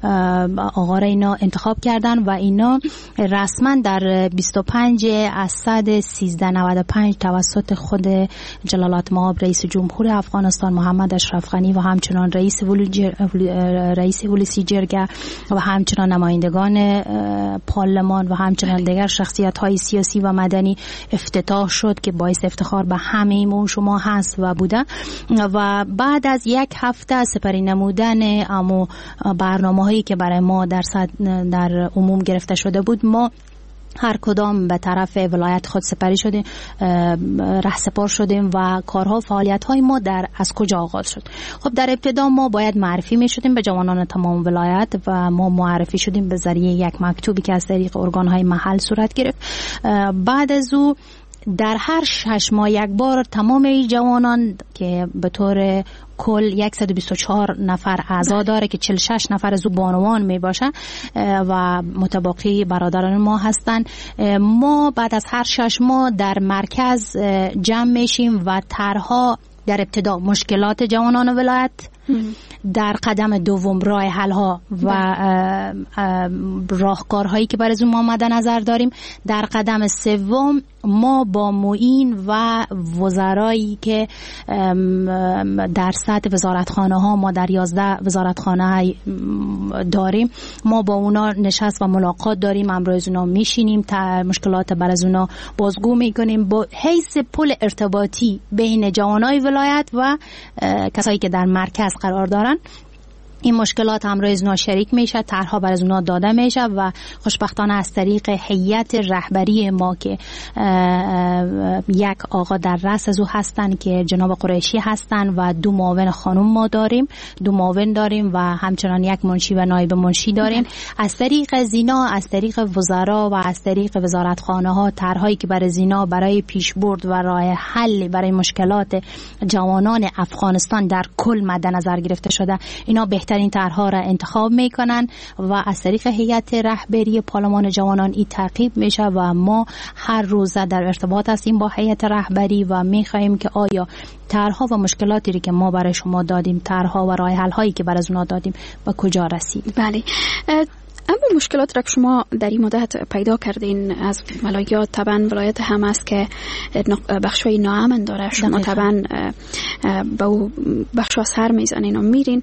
آقا را اینا انتخاب کردن و اینا رسما در بیست و پنج اسد سیزده نود و پنج توسط خود جلالت مآب رئیس جمهور افغانستان محمد اشرف غنی و همچنان رئیس رئیس ولسی جرگه و همچنان نمایندگان پارلمان و همچنان دیگر شخصیت‌های سیاسی و مدنی افتتاح شد که باعث افتخار به همه ما شما هست و بوده. و بعد از یک هفته سپری نمودن اما برنامه‌هایی که برای ما در در عموم گرفته شده بود، ما هر کدام به طرف ولایت خود سپری شدیم، رهسپار شدیم و کارها فعالیت‌های ما در از کجا آغاز شد. خب در ابتدا ما باید معرفی می شدیم به جوانان تمام ولایت و ما معرفی شدیم به ذریعه یک مکتوبی که از طریق ارگان‌های محل صورت گرفت. بعد از او در هر شش ماه یک بار تمام جوانان که به طور کل صد و بیست و چهار نفر اعضا داره که چهل و شش نفر از او بانوان می باشه و متباقی برادران ما هستن، ما بعد از هر شش ماه در مرکز جمع میشیم و طرح‌ها در ابتدا مشکلات جوانان ولایت در قدم دوم راه حل ها و راهکارهایی که برای اون ما مد نظر داریم. در قدم سوم ما با معین و وزرایی که در سطح وزارتخانه ها ما در یازده وزارتخانه داریم، ما با اونا نشست و ملاقات داریم، امروز اونا میشینیم، مشکلات برای اونا بازگو میکنیم با حیث پل ارتباطی بین جوانای ولایت و کسایی که در مرکز قرار دارن. این مشکلات همراه از اونا شریک میشه، طرحها برای از اونا داده میشه و خوشبختانه از طریق هیئت رهبری ما که یک آقا در رأس از او هستن که جناب قریشی هستن و دو معاون خانم ما داریم، دو معاون داریم و همچنان یک منشی و نایب منشی داریم. از طریق زینا، از طریق وزرا و از طریق وزارتخانه ها طرحهایی که برای زینا برای پیشبرد و راه حل برای مشکلات جوانان افغانستان در کل مد نظر گرفته شده، اینا بهتر این طرح‌ها را انتخاب میکنن و از طریق هیئت رهبری پارلمان جوانان این تعقیب میشه و ما هر روز در ارتباط هستیم با هیئت رهبری و میخواهیم که آیا طرح‌ها و مشکلاتی که ما برای شما دادیم، طرح‌ها و راه حل‌هایی که برای اونها دادیم به کجا رسید. بله. اما مشکلات را که شما در این مدت پیدا کردین از ولایات، طبعا ولایت هم است که بخشای ناامن داره، شما طبعا به بخشا سر میزنین و میرین.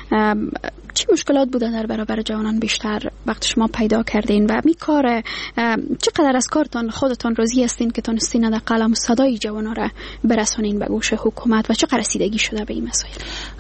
چی مشکلات بوده در برابر جوانان بیشتر وقت شما پیدا کردین و می کار چقدر از کارتان خودتان راضی هستین که تونستین در قلم صدای جوانان را برسونین به گوش حکومت و چقدر رسیدگی شده به این مسائل؟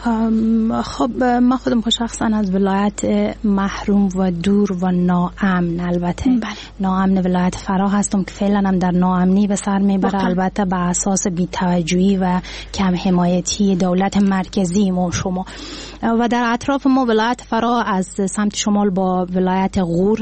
خب من خودم شخصا از ولایت محروم و دور و ناامن، البته بله. ناامن ولایت فرا هستم که فعلا هم در ناامنی به سر میبره، البته به اساس بی‌توجهی و کم حمایتی دولت مرکزی ما شما. و در اطراف ما ولایت فرا از سمت شمال با ولایت غور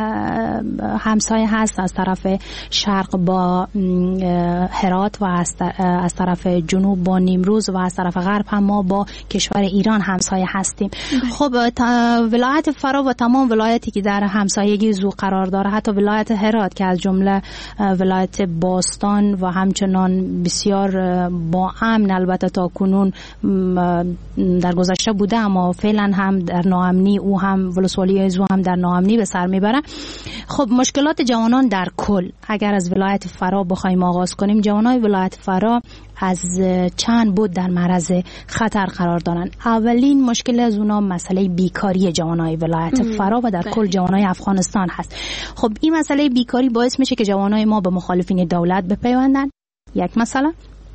همسایه هست، از طرف شرق با هرات و از طرف جنوب با نیمروز و از طرف غرب هم ما با کشور ایران همسایه هستیم. خب ولایت فرا و تمام ولایتی که در همسایگی زو قرار داره، حتی ولایت هرات که از جمله ولایت باستان و همچنان بسیار با امن البته تا کنون در گذشته بوده اما فعلا هم در ناامنی، او هم ولسوالی زو هم در ناامنی به سر میبره. خب مشکلات جوانان در کل اگر از ولایت فرا بخوایم آغاز کنیم، جوانای ولایت فرا از چند بود در معرض خطر قرار دارن. اولین مشکل از اونا مسئله بیکاری جوانای ولایت فرا و در کل جوانای افغانستان هست. خب این مسئله بیکاری باعث میشه که جوانای ما به مخالفین دولت بپیوندن، یک مسئله.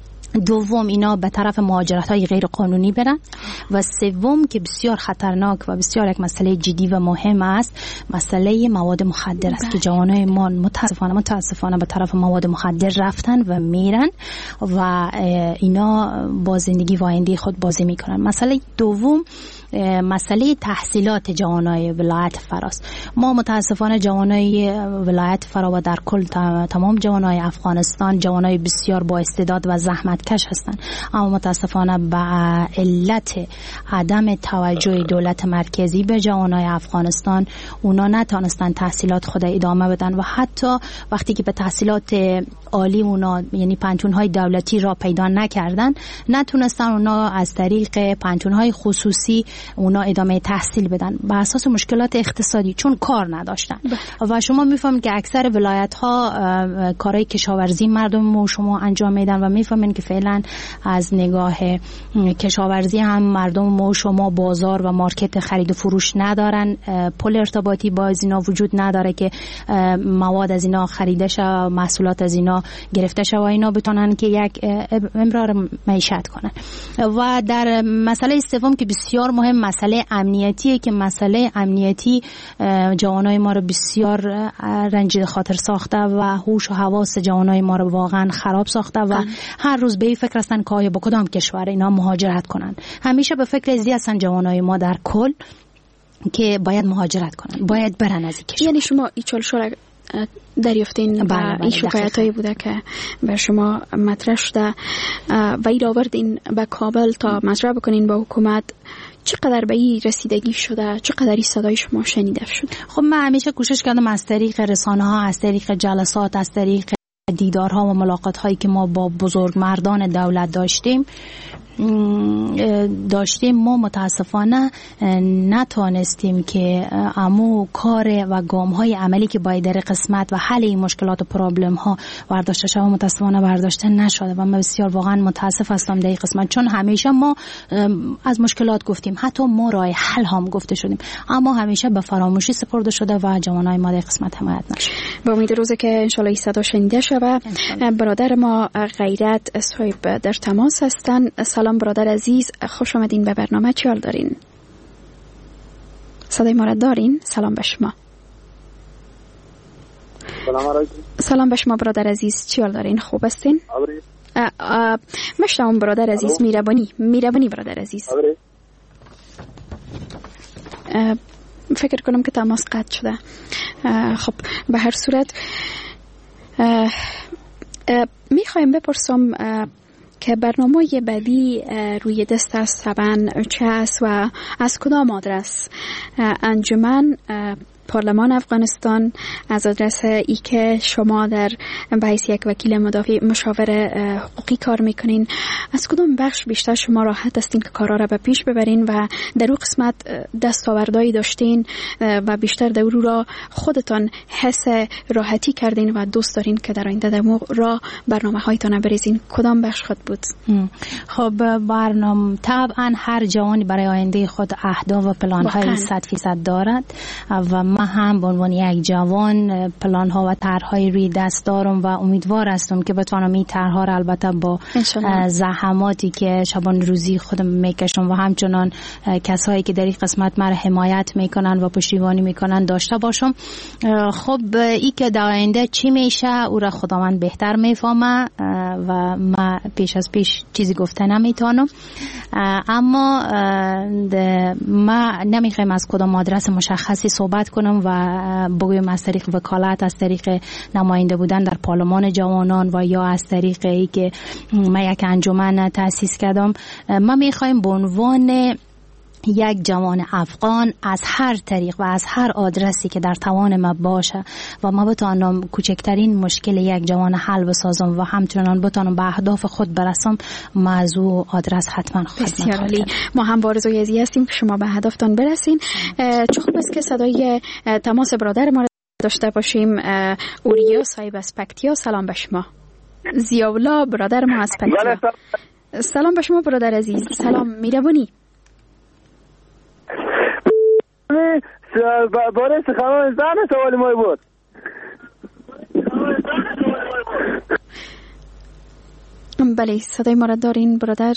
دوم اینا به طرف مهاجرت‌های غیر قانونی برن و سوم که بسیار خطرناک و بسیار یک مسئله جدی و مهم است، مسئله مواد مخدر است که جوانای ما متاسفانه متاسفانه به طرف مواد مخدر رفتن و میرن و اینا با زندگی و آینده خود بازی میکنن. مسئله دوم مسئله تحصیلات جوانای ولایت فراست. ما متاسفانه جوانای ولایت فرا و در کل تمام جوانای افغانستان جوانای بسیار با استعداد و زحمتکش هستند، اما متاسفانه به علت عدم توجه دولت مرکزی به جوانای افغانستان اونا نتونستن تحصیلات خود ادامه بدن و حتی وقتی که به تحصیلات عالی اونا یعنی پنتونهای دولتی را پیدا نکردن، نتونستن اونا از طریق پنتونهای خصوصی اونا ادامه تحصیل بدن به اساس مشکلات اقتصادی، چون کار نداشتن. و شما میفهمید که اکثر ولایت ها کارهای کشاورزی مردم و شما انجام میدن و میفهمید که فعلا از نگاه کشاورزی هم مردم و شما بازار و مارکت خرید و فروش ندارن، پل ارتباطی با از اینا وجود نداره که مواد از اینا خریده شه، محصولات از اینا گرفته شه و اینا بتونن که یک امرار معیشت کنن. و در مسئله سوم که بسیار مهم مسئله امنیتیه که مسئله امنیتی جوانای ما رو بسیار رنجیده خاطر ساخته و هوش و حواس جوانای ما رو واقعا خراب ساخته و هر روز به این فکر هستن که آیا با کدام کشور اینا مهاجرت کنن. همیشه به فکر ازی هستن جوانای ما در کل که باید مهاجرت کنن، باید برن از این کشور. یعنی شما این چالش‌ها دریافتین و این شکایت هایی بوده که به شما مطرح شده و این آوردین به کابل تا مطرح بکنین با حکومت. چقدر به این رسیدگی شده؟ چقدر این صدای شما شنیده شد؟ خب من همیشه کوشش کردم از طریق رسانه ها، از طریق جلسات، از طریق دیدارها و ملاقات هایی که ما با بزرگ مردان دولت داشتیم داشتیم ما متاسفانه نتانستیم که امو کار و گام های عملی که باید در قسمت و حل این مشکلات و پرابلم ها برداشته شده متاسفانه برداشته نشده و من بسیار واقعا متاسف هستم در این قسمت، چون همیشه ما از مشکلات گفتیم، حتی ما راه حل هم گفته شدیم، اما همیشه به فراموشی سپرده شده و جوانای ما در قسمت حمایت نشد. با امید روزی که انشالله این صدا شنیده شود. برادر ما غیرت صاحب در تماس هستن. سلام برادر عزیز، خوش آمدین به برنامه. چی حال دارین؟ صدای ما را دارین؟ سلام به شما. سلام علیکم. سلام به شما برادر عزیز، چی حال دارین؟ خوب هستین؟ مشتم برادر عزیز. میربانی میربانی برادر عزیز. فکر کنم که تماس قطع شده. خب به هر صورت میخوایم بپرسم که برنامه بعدی روی دست است طبعا چه است و از کدام آدرس؟ انجمن پارلمان افغانستان از آدرس ای که شما در بحث یک وکیل مدافع مشاور حقوقی کار میکنین، از کدام بخش بیشتر شما راحت هستین که کارا را به پیش ببرین و در اون قسمت دستاوردهایی داشتین و بیشتر در اون را خودتان حس راحتی کردین و دوست دارین که در آینده در را برنامه هایتان بریزین؟ کدام بخش خود بود؟ خب برنامه طبعا هر جوانی برای آینده خود اهداف و پلان های صد فیصد دارد و ما هم به عنوان یک جوان پلان ها و طرح‌های روی دست دارم و امیدوار هستم که بتوانم این طرح‌ها را البته با زحماتی که شبان روزی خودم میکشم و همچنان کسایی که در این قسمت مرا حمایت میکنن و پشتیبانی میکنن داشته باشم. خب این که در آینده چی میشه او را خداوند بهتر میفهمه و ما پیش از پیش چیزی گفته نمیتونم، اما ما نمیخوایم از کدام آدرس مشخصی صحبت کنم و بگویم از طریق وکالت، از طریق نماینده بودن در پارلمان جوانان و یا از طریق ای که ما یک انجمن تأسیس کردم. ما میخوایم به عنوان یک جوان افغان از هر طریق و از هر آدرسی که در توان ما باشه و ما بتوانم کوچکترین مشکل یک جوان حل بسازم و همچنان بتوانم به اهداف خود برسم، ما از او آدرس حتما خدمت خواهیم. ما هم با آرزوی ازی هستیم که شما به هدفتان برسین. چه خوب است که صدای تماس برادر ما داشته باشیم. اوریا صاحب از پکتیا، سلام به شما. زیاولا برادر ما از پکتیا، سلام به شما برادر عزیز. سلام میربونی. باره سخنان زن سوال ما بود. بله صدای ما را دارین برادر؟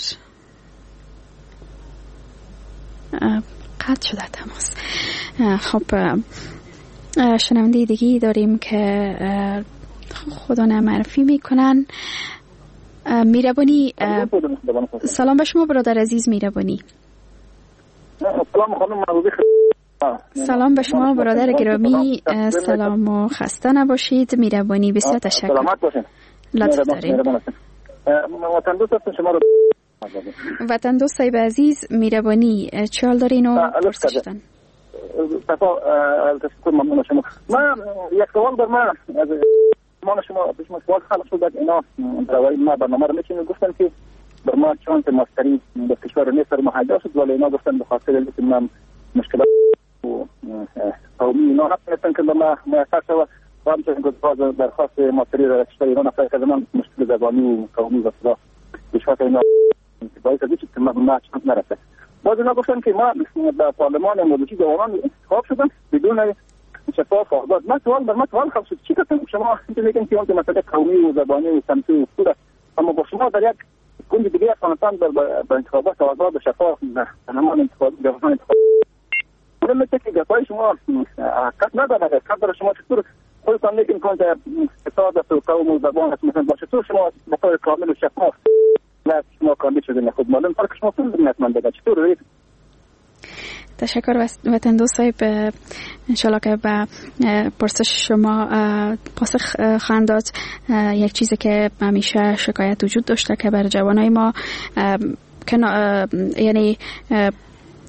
قطع شده تماس. خب شنونده دیگی داریم که خدا معرفی میکنن. میربانی، سلام به شما برادر عزیز میربانی. سلام خانم محبوبی. سلام به شما برادر گرامی، سلام و خسته نباشید. میربانی بسیار تشکر. سلامت باشین. لطف دارین. وطن دوست هستم شما رو. وطن دوست صاحب عزیز میربانی چه حال دارین و پرسشتن؟ صفا تشکر ممنون شما. من یک سوال در من از ما شما پیش ما سوال خلق شد اینا برای ما برنامه رو میچینیم، گفتن که بر ما چون که ماستری در کشور نیست ما حاضر شد ولی اینا گفتن به خاطر اینکه من مشکلات و قومی اینا نتونستن که به ما میسر شد و همچنین که درخواست ماستری در کشور ایران افرای که من مشکل زبانی و قومی و صدا بشفاق اینا باید از که ما به ما چند نرسه. باز اینا گفتن که ما در پارلمان مدوشی جوانان انتخاب شدن بدون شفاف و آزاد. من سوال در من سوال خواهد شد چی کتن شما اینجا میگن که اون که مسئله قومی و زبانی و سمتی و سوره، اما با شما در یک کنج دیگه افغانستان در انتخابات آزاد و شفاف همان انتخابات جوانان انتخاب بودن مثل که گفای شما حقیقت نداره. حقیقت داره شما چطور خودتان میگین کنج اقتصاد و قوم و زبان هست مثلا با چطور شما با طور کامل و شفاف نه شما کامل شده خود معلوم فرق شما کل بینت من بگه چطور روید؟ تشکر وطن دوست صاحب. انشالله که به پرسش شما پاسخ خواهند داد. یک چیزی که همیشه شکایت وجود داشته که بر جوانای ما یعنی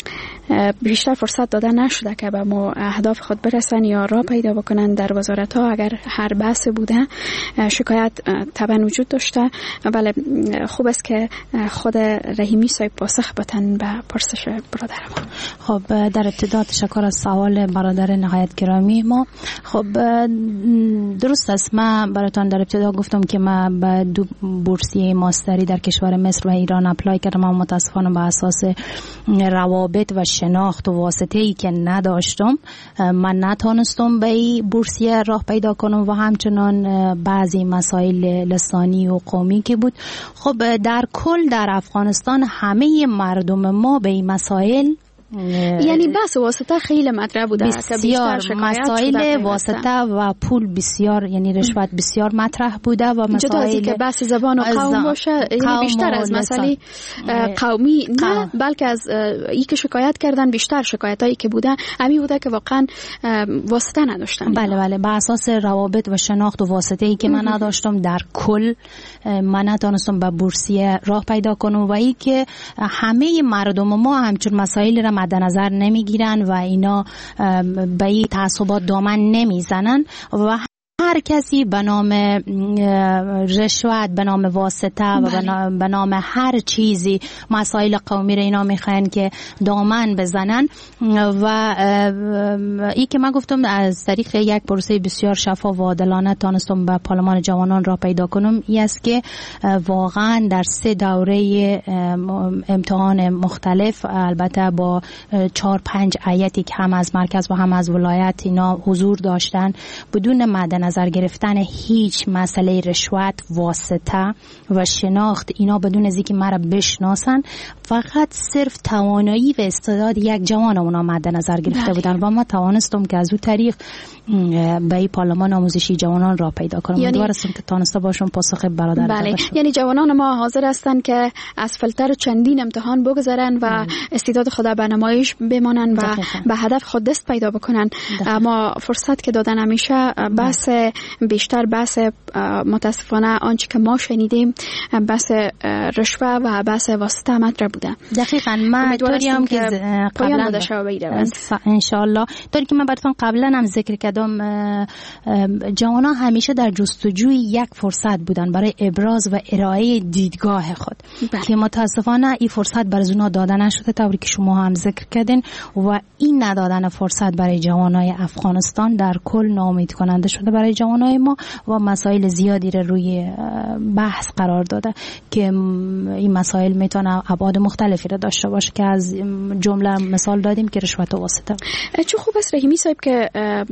بیشتر فرصت داده نشده که به ما اهداف خود برسن یا راه پیدا بکنن در وزارت ها. اگر هر بحث بوده شکایت طبعا وجود داشته، ولی خوب است که خود رحیمی صاحب پاسخ بتن به پرسش برادرم. خب در ابتدا تشکر از سوال برادر نهایت گرامی ما. خب درست است، من براتون در ابتدا گفتم که من به دو بورسیه ماستری در کشور مصر و ایران اپلای کردم، اما متاسفانه به اساس روابط و شناخت و واسطه ای که نداشتم من نتونستم به این بورسیه راه پیدا کنم و همچنان بعضی مسائل لسانی و قومی که بود. خب در کل در افغانستان همه مردم ما به این مسائل یعنی بس واسطه خیلی مطرح بوده، بسیار مسائل واسطه و پول بسیار، یعنی رشوت بسیار مطرح بوده و مسائل که بس زبان و قوم باشه، یعنی بیشتر از مسئله قومی نه بلکه از ای که شکایت کردن بیشتر شکایتایی که بوده امی بوده که واقعا واسطه نداشتن. بله بله، به اساس روابط و شناخت و واسطه ای که من نداشتم در کل من نتونستم به بورسیه راه پیدا کنم و ای که همه مردم ما همچون مسائل را مد نظر نمیگیرن و اینا به این تعصبات دامن نمیزنن و هر کسی به نام رشوت، به نام واسطه و به نام هر چیزی مسائل قومی را اینا میخواین که دامن بزنن. و ای که من گفتم از طریق یک پروسه بسیار شفاف و عادلانه تانستم به پارلمان جوانان را پیدا کنم، ای است که واقعا در سه دوره امتحان مختلف، البته با چهار پنج ایتی که هم از مرکز و هم از ولایت اینا حضور داشتن، بدون مد نظر گرفتن هیچ مسئله رشوت، واسطه و شناخت، اینا بدون از اینکه مرا بشناسن، فقط صرف توانایی و استعداد یک جوان اونا مد نظر گرفته بودن و ما توانستم که از اون طریق به این پارلمان آموزشی جوانان را پیدا کنم. یعنی امیدوارم که تانسته باشم پاسخ برادر. بله، یعنی جوانان ما حاضر هستند که از فلتر چندین امتحان بگذارن و ام. استعداد خود به نمایش بمانن و به هدف خود دست پیدا بکنن. اما فرصت که دادن همیشه بس بیشتر بس متاسفانه آنچه که ما شنیدیم بس رشوه و بس واسطه مطرح بوده. دقیقاً من طوریم که قبلا ان شاء الله طوری که من براتون قبلا هم ذکر کردم، جوانان همیشه در جستجوی یک فرصت بودن برای ابراز و ارائه دیدگاه خود بله. که متاسفانه این فرصت برای اونا داده نشده، طوری که شما هم ذکر کردین، و این ندادن فرصت برای جوانای افغانستان در کل ناامید کننده شده برای جوانای ما و مسائل زیادی رو روی بحث قرار داده که این مسائل میتونه ابعاد مختلفی رو داشته باشه که از جمله مثال دادیم که رشوت و واسطه. چه خوب است رحیمی صاحب که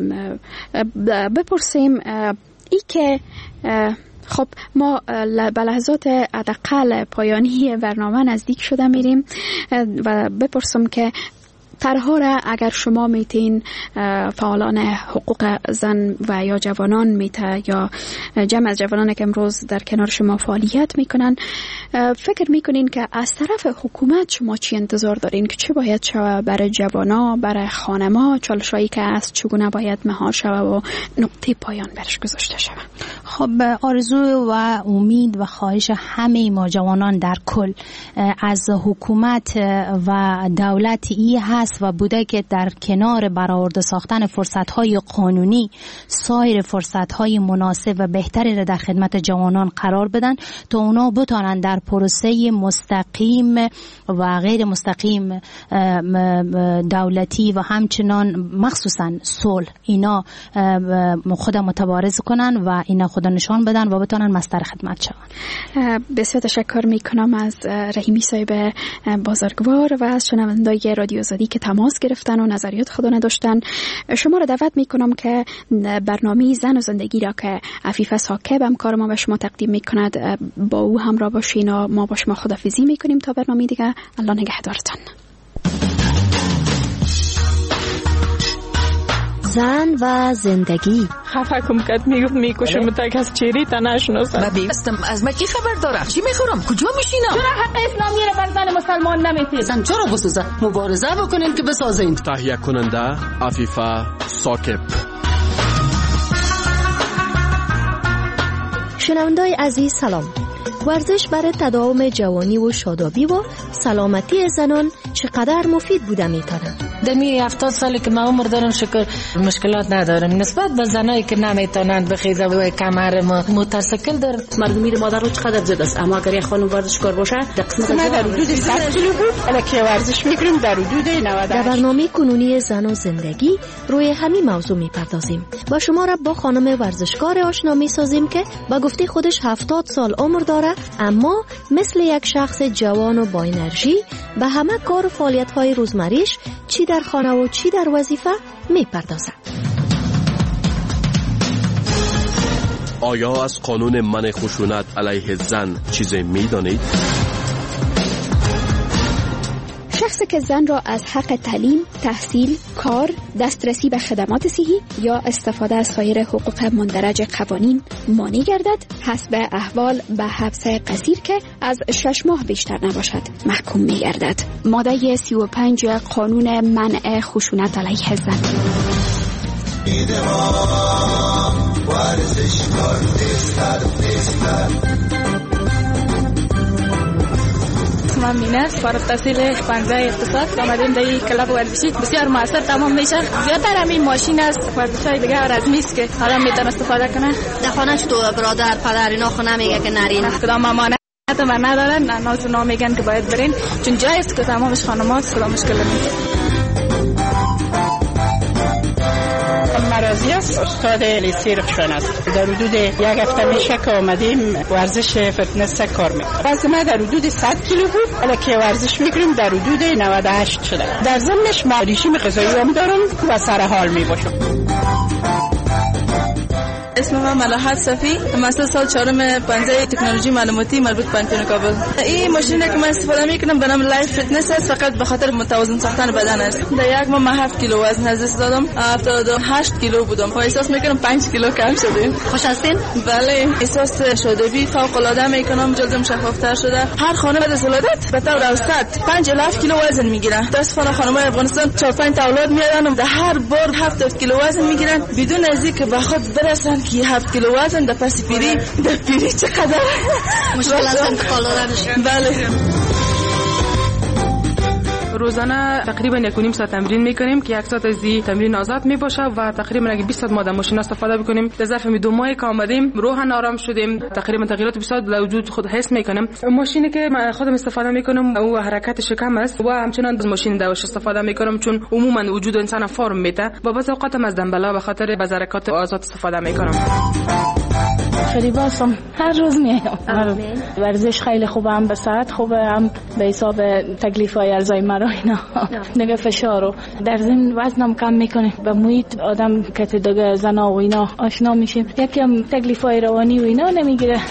بپرسیم ای که خب ما به لحظات حداقل پایانی برنامه نزدیک شده میریم و بپرسم که طرح‌ها را اگر شما میتین فعالان حقوق زن و یا جوانان میته یا جمع از جوانان که امروز در کنار شما فعالیت میکنن، فکر میکنین که از طرف حکومت شما چی انتظار دارین که چه باید شود برای جوانا، برای خانما، چالشایی که از چگونه باید مهار شود و نقطه پایان برش گذاشته شود؟ خب آرزو و امید و خواهش همه ما جوانان در کل از حکومت و دولت ای هست و بوده که در کنار برآورده ساختن فرصت‌های قانونی سایر فرصت‌های مناسب و بهتری را در خدمت جوانان قرار بدن تا اونا بتونن در پروسه مستقیم و غیر مستقیم دولتی و همچنان مخصوصا صلح اینا خود متبارز کنن و اینا خود نشان بدن و بتونن مصدر خدمت شون. بسیار تشکر میکنم از رحیمی صاحب بازرگوار و از شنوندای رادیو آزادی که تماس گرفتن و نظریات خود نداشتن. شما را دعوت میکنم که برنامه زن و زندگی را که عفیفه ساکب همکار ما به شما تقدیم میکند با او همراه باشین و ما با شما خداحافظی میکنیم تا برنامه دیگه. الله نگهدارتان. زن و زندگی. خفه کم کت میگفت میکشم تا کس چیری تا نشناسم. من بیستم از ما کی خبر داره؟ چی میخورم؟ کجا میشینم؟ چرا حق اسلامی را بر زن مسلمان نمیتید؟ زن چرا بسوزه؟ مبارزه بکنین که بسازین. تهیه کننده عفیفه ساکب. شنوندای عزیز سلام. ورزش برای تداوم جوانی و شادابی و سلامتی زنان چقدر مفید بوده میتونه؟ در می هفتاد سالی که من عمر دارم شکر مشکلات ندارم نسبت به زنایی که نمیتونند بخیزه و کمر موتورسیکل دارن. مردمی مادر رو چقدر زیاد است، اما اگر یک خانم ورزشکار باشه در قسمت ما در حدود صد کیلو بود، الکی ورزش میکنیم در حدود نود. در برنامه کنونی زن و زندگی روی همین موضوع میپردازیم و شما را با خانم ورزشکار آشنا میسازیم که با گفته خودش هفتاد سال عمر داره، اما مثل یک شخص جوان و با انرژی به همه کار و فعالیت های روزمریش چی در خانه و چی در وظیفه میپردازد. آیا از قانون منع خشونت علیه زن چیزی میدانید؟ شخصی که زن را از حق تعلیم، تحصیل، کار، دسترسی به خدمات صحی یا استفاده از سایر حقوق مندرج قوانین مانع گردد، حسب احوال به حبس قصیر که از شش ماه بیشتر نباشد محکوم می گردد. ماده سی و پنج قانون منع خشونت علیه زن. من میناس فارغ التحصیل پانزده اقتصاد آمدیم در این کلاب ورزشی بسیار موثر تمام میشه. زیادتر همین ماشین است، ورزشای دیگه از نیست که آدم میتونه استفاده کنه. در خانه تو برادر پدر اینا خونه میگه که نرین، کدام مامانه حتی من ندارن، ناز اونا میگن که باید برین چون جای است که تمامش خانم‌هاست، کدام مشکل نیست. مرازی است، استاد لیسه رخشان است. در حدود یک هفته میشه که آمدیم ورزش فتنس کار میکنیم. وزن ما در حدود صد کیلو بود، الکی ورزش میکنیم در حدود نود و هشت شده. در ضمنش ما رژیم غذایی هم دارم و سر حال میباشم. اسم من ملاحت صفی، مستر سال چهارم پنجه تکنولوژی معلوماتی مربوط به انتن کابل. این ماشینی که من استفاده میکنم به نام لایف فتنس است، فقط به خاطر متوازن ساختن بدن است. در یک ماه هفت کیلو وزن از دست دادم، هفتاد و هشت کیلو بودم و احساس میکنم پنج کیلو کم شده. خوش هستین؟ بله، احساس شادابی فوق العاده میکنم، جلدم شفافتر شده. هر خانم بعد از ولادت به طور اوسط پنج الی هفت کیلو وزن میگیرن. متاسفانه خانمای افغانستان چهار پنج تا اولاد میارن و در هر بار هفت کیلو وزن میگیرن بدون از اینکه به خود برسن که هفت کیلو وزن در پس پیری در پیری چقدر مشکلات انتقال دادن. بله. روزانه تقریبا یک و نیم ساعت تمرین میکنیم که یک ساعت از این تمرین آزاد میباشه و تقریبا اگه بیست ساعت ما در ماشین استفاده بکنیم. در ظرف دو ماهی که آمدیم روحاً آرام شدیم، تقریبا تغییرات بسیار در وجود خود حس میکنم. ماشینی که من خودم استفاده میکنم او حرکتش کم است و همچنان از ماشین دوش استفاده میکنم چون عموما وجود انسان فرم میده و بعضی اوقات از دنبلا به خاطر باز حرکات آزاد استفاده میکنم. خیلی باسم هر روز میام. ورزش خیلی خوبه، هم به صحت خوبه، هم به حساب تکلیفای ارزای مرا اینا دیگه فشار رو در ضمن وزنم کم میکنه. به محیط آدم که دیگه زنا و اینا آشنا میشیم، یکم تکلیفای روانی و اینا نمیگیره.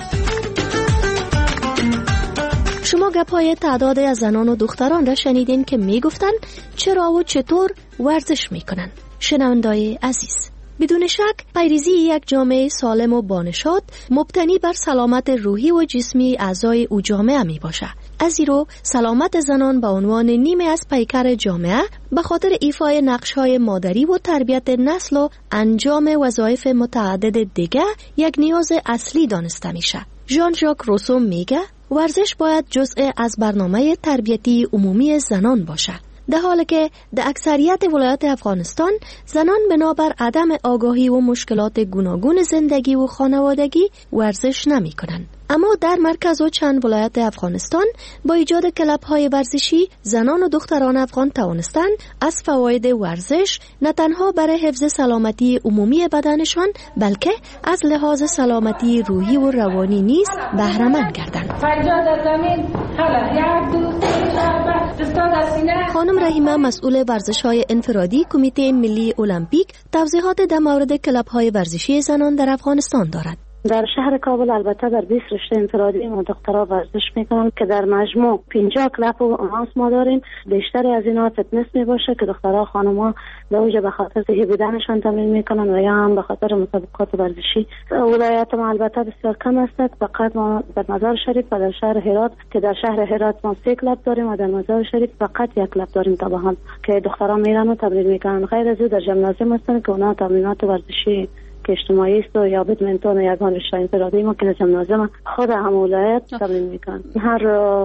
شما گپای تعداد از زنان و دختران را شنیدین که میگفتن چرا و چطور ورزش میکنن. شنوندای عزیز، بدون شک پیریزی یک جامعه سالم و بانشاد مبتنی بر سلامت روحی و جسمی اعضای او جامعه می باشه. از این رو سلامت زنان به عنوان نیمه از پیکر جامعه به خاطر ایفای نقش‌های مادری و تربیت نسل و انجام وظایف متعدد دیگه یک نیاز اصلی دانسته میشه. ژان ژاک روسو میگه ورزش باید جزء از برنامه تربیتی عمومی زنان باشه، در حالی که در اکثریت ولایات افغانستان زنان بنابر عدم آگاهی و مشکلات گوناگون زندگی و خانوادگی ورزش نمی کنن. اما در مرکز و چند ولایت افغانستان با ایجاد کلب‌های ورزشی زنان و دختران افغان توانستند از فواید ورزش نه تنها برای حفظ سلامتی عمومی بدنشان بلکه از لحاظ سلامتی روحی و روانی نیز بهره مند گردند. خانم رحیمه مسئول ورزش‌های انفرادی کمیته ملی المپیک توضیحات در مورد کلب‌های ورزشی زنان در افغانستان دارد. در شهر کابل البته در بیست رشته انفرادی ما دخترها ورزش میکنن که در مجموع پنجاه کلب و آناس ما داریم. بیشتر از اینا فتنس می باشه که دخترها خانم‌ها در اونجا به خاطر صحی بودنشان تمرین میکنن و یا هم به خاطر مسابقات ورزشی. ولایت ما البته بسیار کم است، فقط ما در مزار شریف و در شهر هرات که در شهر هرات ما سه کلب داریم و در مزار شریف فقط یک کلب داریم طبعا که دخترها میرن و تمرین میکنن. غیر از او در ژیمنازیوم هستن که اونا تمرینات ورزشی که اجتماعی است و یا بدمنتون و یگان رشته انفرادی ما که نظم نازم خود هم ولایت تمرین میکنن. هر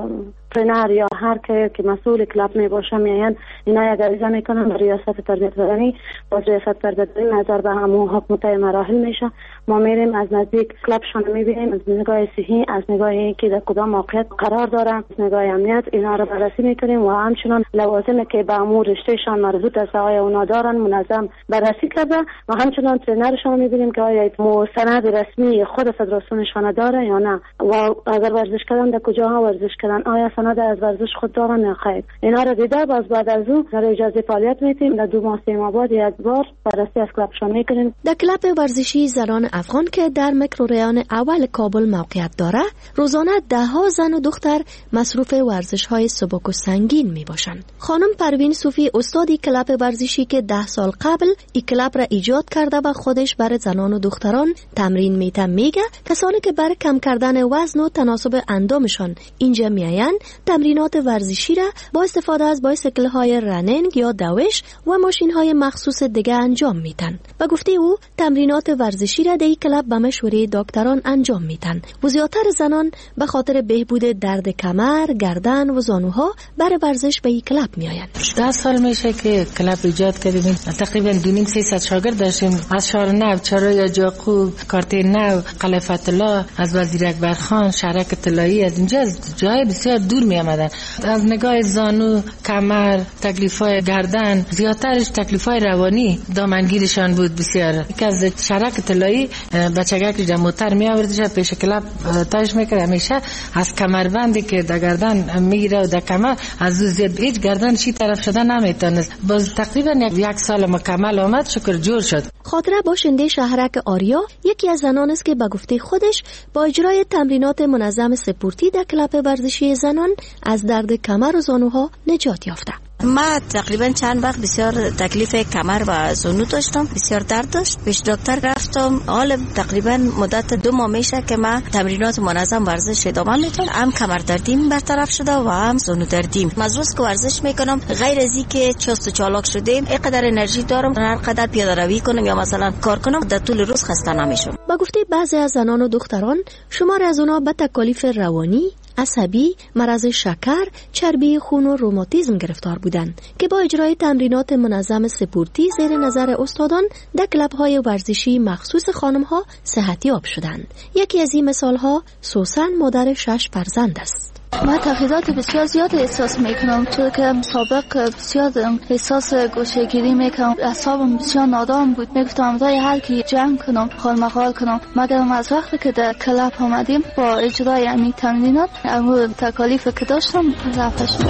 ترینر یا هر که که مسئول کلاب می باشه میان اینا یک عریضه میکنن به ریاست تربیت بدنی، باز ریاست تربیت بدنی نظر به همون حکم طی مراحل میشه. ما میریم از نزدیک کلابشون میبینیم، از نگاه صحی، از نگاه اینکه در کدام موقعیت قرار دارن، از نگاه امنیت اینا رو بررسی میکنیم و همچنان لوازمی که به امور رشتهشان مربوط است آیا اونا دارن منظم بررسی کرده و همچنان ترینرشون میبینیم که آیا مستند رسمی خود فدراسیونشون داره یا نه و اگر ورزش کردن در کجاها ورزش کردن آیا سند از ورزش خود دارن یا خیر. اینا رو دیده باز بعد از اون در اجازه فعالیت میتیم در دو ماه سه ماه بعد یک بار بررسی از کلابشون میکنیم. در کلاب ورزشی زنان افغان که در میکروریان اول کابل موقعیت داره روزانه ده ها زن و دختر مصروف ورزش های سبک و سنگین می باشند. خانم پروین صوفی استادی کلاب ورزشی که ده سال قبل این کلاب را ایجاد کرده و خودش برای زنان و دختران تمرین میتن میگه کسانی که برای کم کردن وزن و تناسب اندامشان اینجا میاین تمرینات ورزشی را با استفاده از بایسکل های رنینگ یا دوش و ماشین های مخصوص دیگه انجام میتن. و گفته او تمرینات ورزشی را در این کلاب به مشوره دکتران انجام میتن و زیادتر زنان به خاطر بهبود درد کمر، گردن و زانوها برای ورزش به این کلاب میآیند. ده سال میشه که کلاب ایجاد کردیم. تقریبا دو نیم سیصد شاگرد داشتیم از شهر نو، چرای جاقو، کارته نو، قلعه فتح‌الله، از وزیر اکبر خان، شهرک طلایی، از اینجا از جای بسیار دور می آمدن. از نگاه زانو، کمر، تکلیفای گردن، زیادترش تکلیفای روانی دامنگیرشان بود بسیار. یک از شهرک طلایی بچگک در موتر می آوردش پیش کلاب تاش میکرد، همیشه از کمربندی که در گردن میگیره و در کمر از او زیاد هیچ گردن چی طرف شده نمیتونست. باز تقریبا یک سال مکمل آمد، شکر جور شد. خاطره باشنده شهرک آریا یکی از زنان است که به گفته خودش با اجرای تمرینات منظم سپورتی در کلاب ورزشی زنان از درد کمر و زانوها نجات یافته. ما تقریبا چند وقت بسیار تکلیف کمر و زانو داشتم، بسیار درد داشت. پیش دکتر رفتم، حالا تقریبا مدت دو ماه میشه که ما تمرینات منظم ورزش ادامه میدم. هم کمر دردیم برطرف شده و هم زانو دردیم. مزروس که ورزش میکنم غیر از این که چست و چالاک شدیم، اینقدر انرژی دارم هر قدر پیاده روی کنم یا مثلا کار کنم در طول روز خسته نمیشم. با گفته بعضی از زنان و دختران شمار از اونها به تکالیف روانی، عصبی، مرض شکر، چربی خون و روماتیسم گرفتار بودند که با اجرای تمرینات منظم سپورتی زیر نظر استادان در کلب‌های ورزشی مخصوص خانم‌ها صحتیاب شدند. یکی از این مثال‌ها سوسن مادر شش فرزند است. من تغییرات بسیار زیاد احساس میکنم، چون که سابق بسیار احساس گوشه‌گیری میکنم، اعصابم بسیار نادام بود. میگفتم دای هر کی جمع کنم، خال مخال کنم. مگر از وقتی که در کلاب آمدیم با اجرای همین تمرینات اما تکالیف که داشتم رفع شد.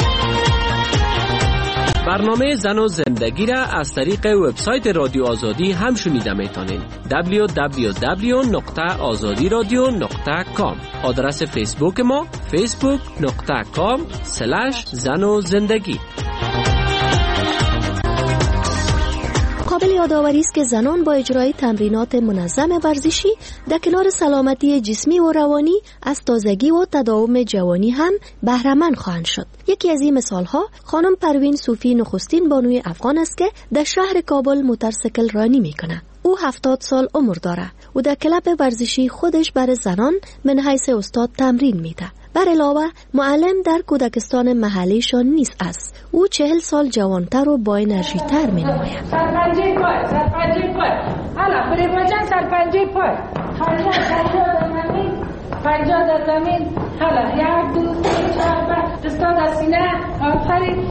برنامه زن و زندگی را از طریق وبسایت رادیو آزادی هم شنیده میتونین. دبلیو دبلیو دبلیو نقطه آزادی رادیو نقطه کام. آدرس فیسبوک ما فیسبوک نقطه کام سلش زن و زندگی. قابل یادآوری است که زنان با اجرای تمرینات منظم ورزشی در کنار سلامتی جسمی و روانی از تازگی و تداوم جوانی هم بهره‌مند خواهند شد. یکی از این مثال‌ها خانم پروین صوفی نخستین بانوی افغان است که در شهر کابل موتورسیکل رانی میکنه. او هفتاد سال عمر داره و در کلب ورزشی خودش برای زنان من حیث استاد تمرین میده. بر علاوه معلم در کودکستان محلیشان نیست است. او چهل سال جوانتر و با انرژی تر می نماید. سرپنجه پای، سرپنجه پای. حالا بری بجن سرپنجه پای. پنجاه در زمین، پنجاه در زمین. حالا یک دو سه چهار پنج. دستا در سینه. آفرین.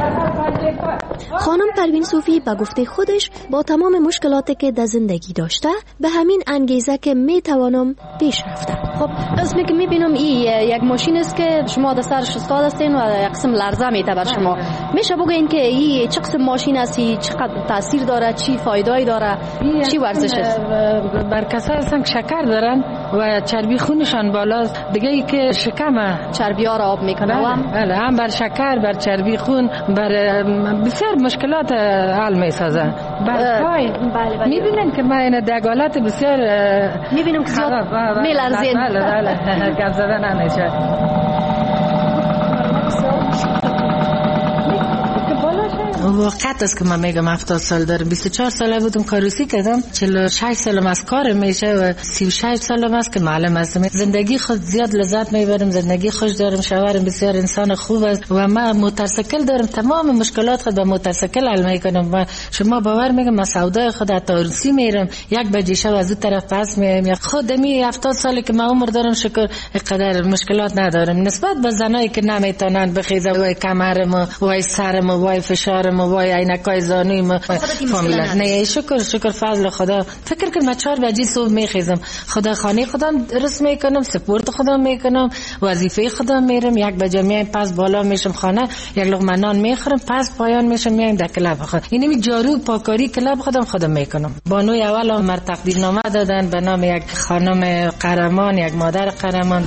خانم پروین صوفی به گفته خودش با تمام مشکلاتی که در زندگی داشته به همین انگیزه که می توانم پیش رفته. خب اسمی که می بینم این یک ماشین است که شما در سرش استاد هستین و یک قسم لرزه میته بر شما. میشه بگین که این چه قسم ماشین است، چقدر تاثیر داره، چی فایده‌ای داره، چی ورزش است؟ بر کسایی هستن که شکر دارن و چربی خونشان بالاست، دیگه ای که شکم چربی‌ها را آب میکنه. بله هم بر شکر، بر چربی خون، بر بسیار مشکلات حل میسازه. بر پای میبینن که ما این دگالات بسیار میبینم که زیاد میلرزین. بله بله گپ زدن نمیشه. واقعیت است که من میگم هفتاد سال دارم. بیست و چهار ساله بودم کاروسی کردم، چهل و شش سالم از کار میشه و سی و شش سالم است که معلم هستم. زندگی خود زیاد لذت میبرم، زندگی خوش دارم، شوهرم بسیار انسان خوب است و من موتورسیکل دارم، تمام مشکلات خود با موتورسیکل حل میکنم و شما باور میگم من سودای خود تاروسی میرم، یک بجه شب از اون طرف پس میام. خود می هفتاد سالی که من عمر دارم شکر اینقدر مشکلات ندارم نسبت به زنایی که نمیتونن بخیزه وای کمرم وای سرم وای فشارم وای عینکای زانویم فامیلا. نه شکر شکر فضل خدا. فکر کنم چهار بجه صبح میخیزم، خدا خانه خودم درست میکنم، سپورت خودم میکنم، وظیفه خودم میرم، یک بجه میام پس بالا میشم خانه، یک لقمه نان میخورم، پس پایان میشم میام در کلاب خودم. اینمی جارو پاکاری کلاب خودم خودم میکنم. بانوی اول مر تقدیرنامه دادن به نام یک خانم قهرمان، یک مادر قهرمان.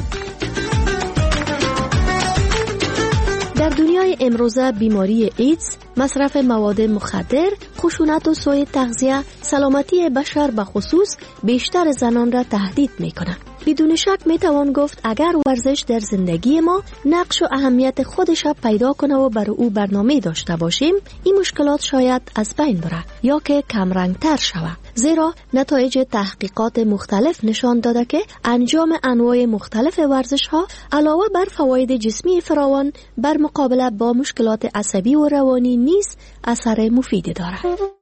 در دنیای امروزه بیماری ایدز، مصرف مواد مخدر، خشونت و سوء تغذیه سلامتی بشر به خصوص بیشتر زنان را تهدید می‌کند. بدون شک میتوان گفت اگر ورزش در زندگی ما نقش و اهمیت خودش را پیدا کنه و بر او برنامه داشته باشیم، این مشکلات شاید از بین بره یا که کم رنگ تر شود. زیرا نتایج تحقیقات مختلف نشان داده که انجام انواع مختلف ورزش ها علاوه بر فواید جسمی فراوان بر مقابله با مشکلات عصبی و روانی نیز اثر مفیدی دارد.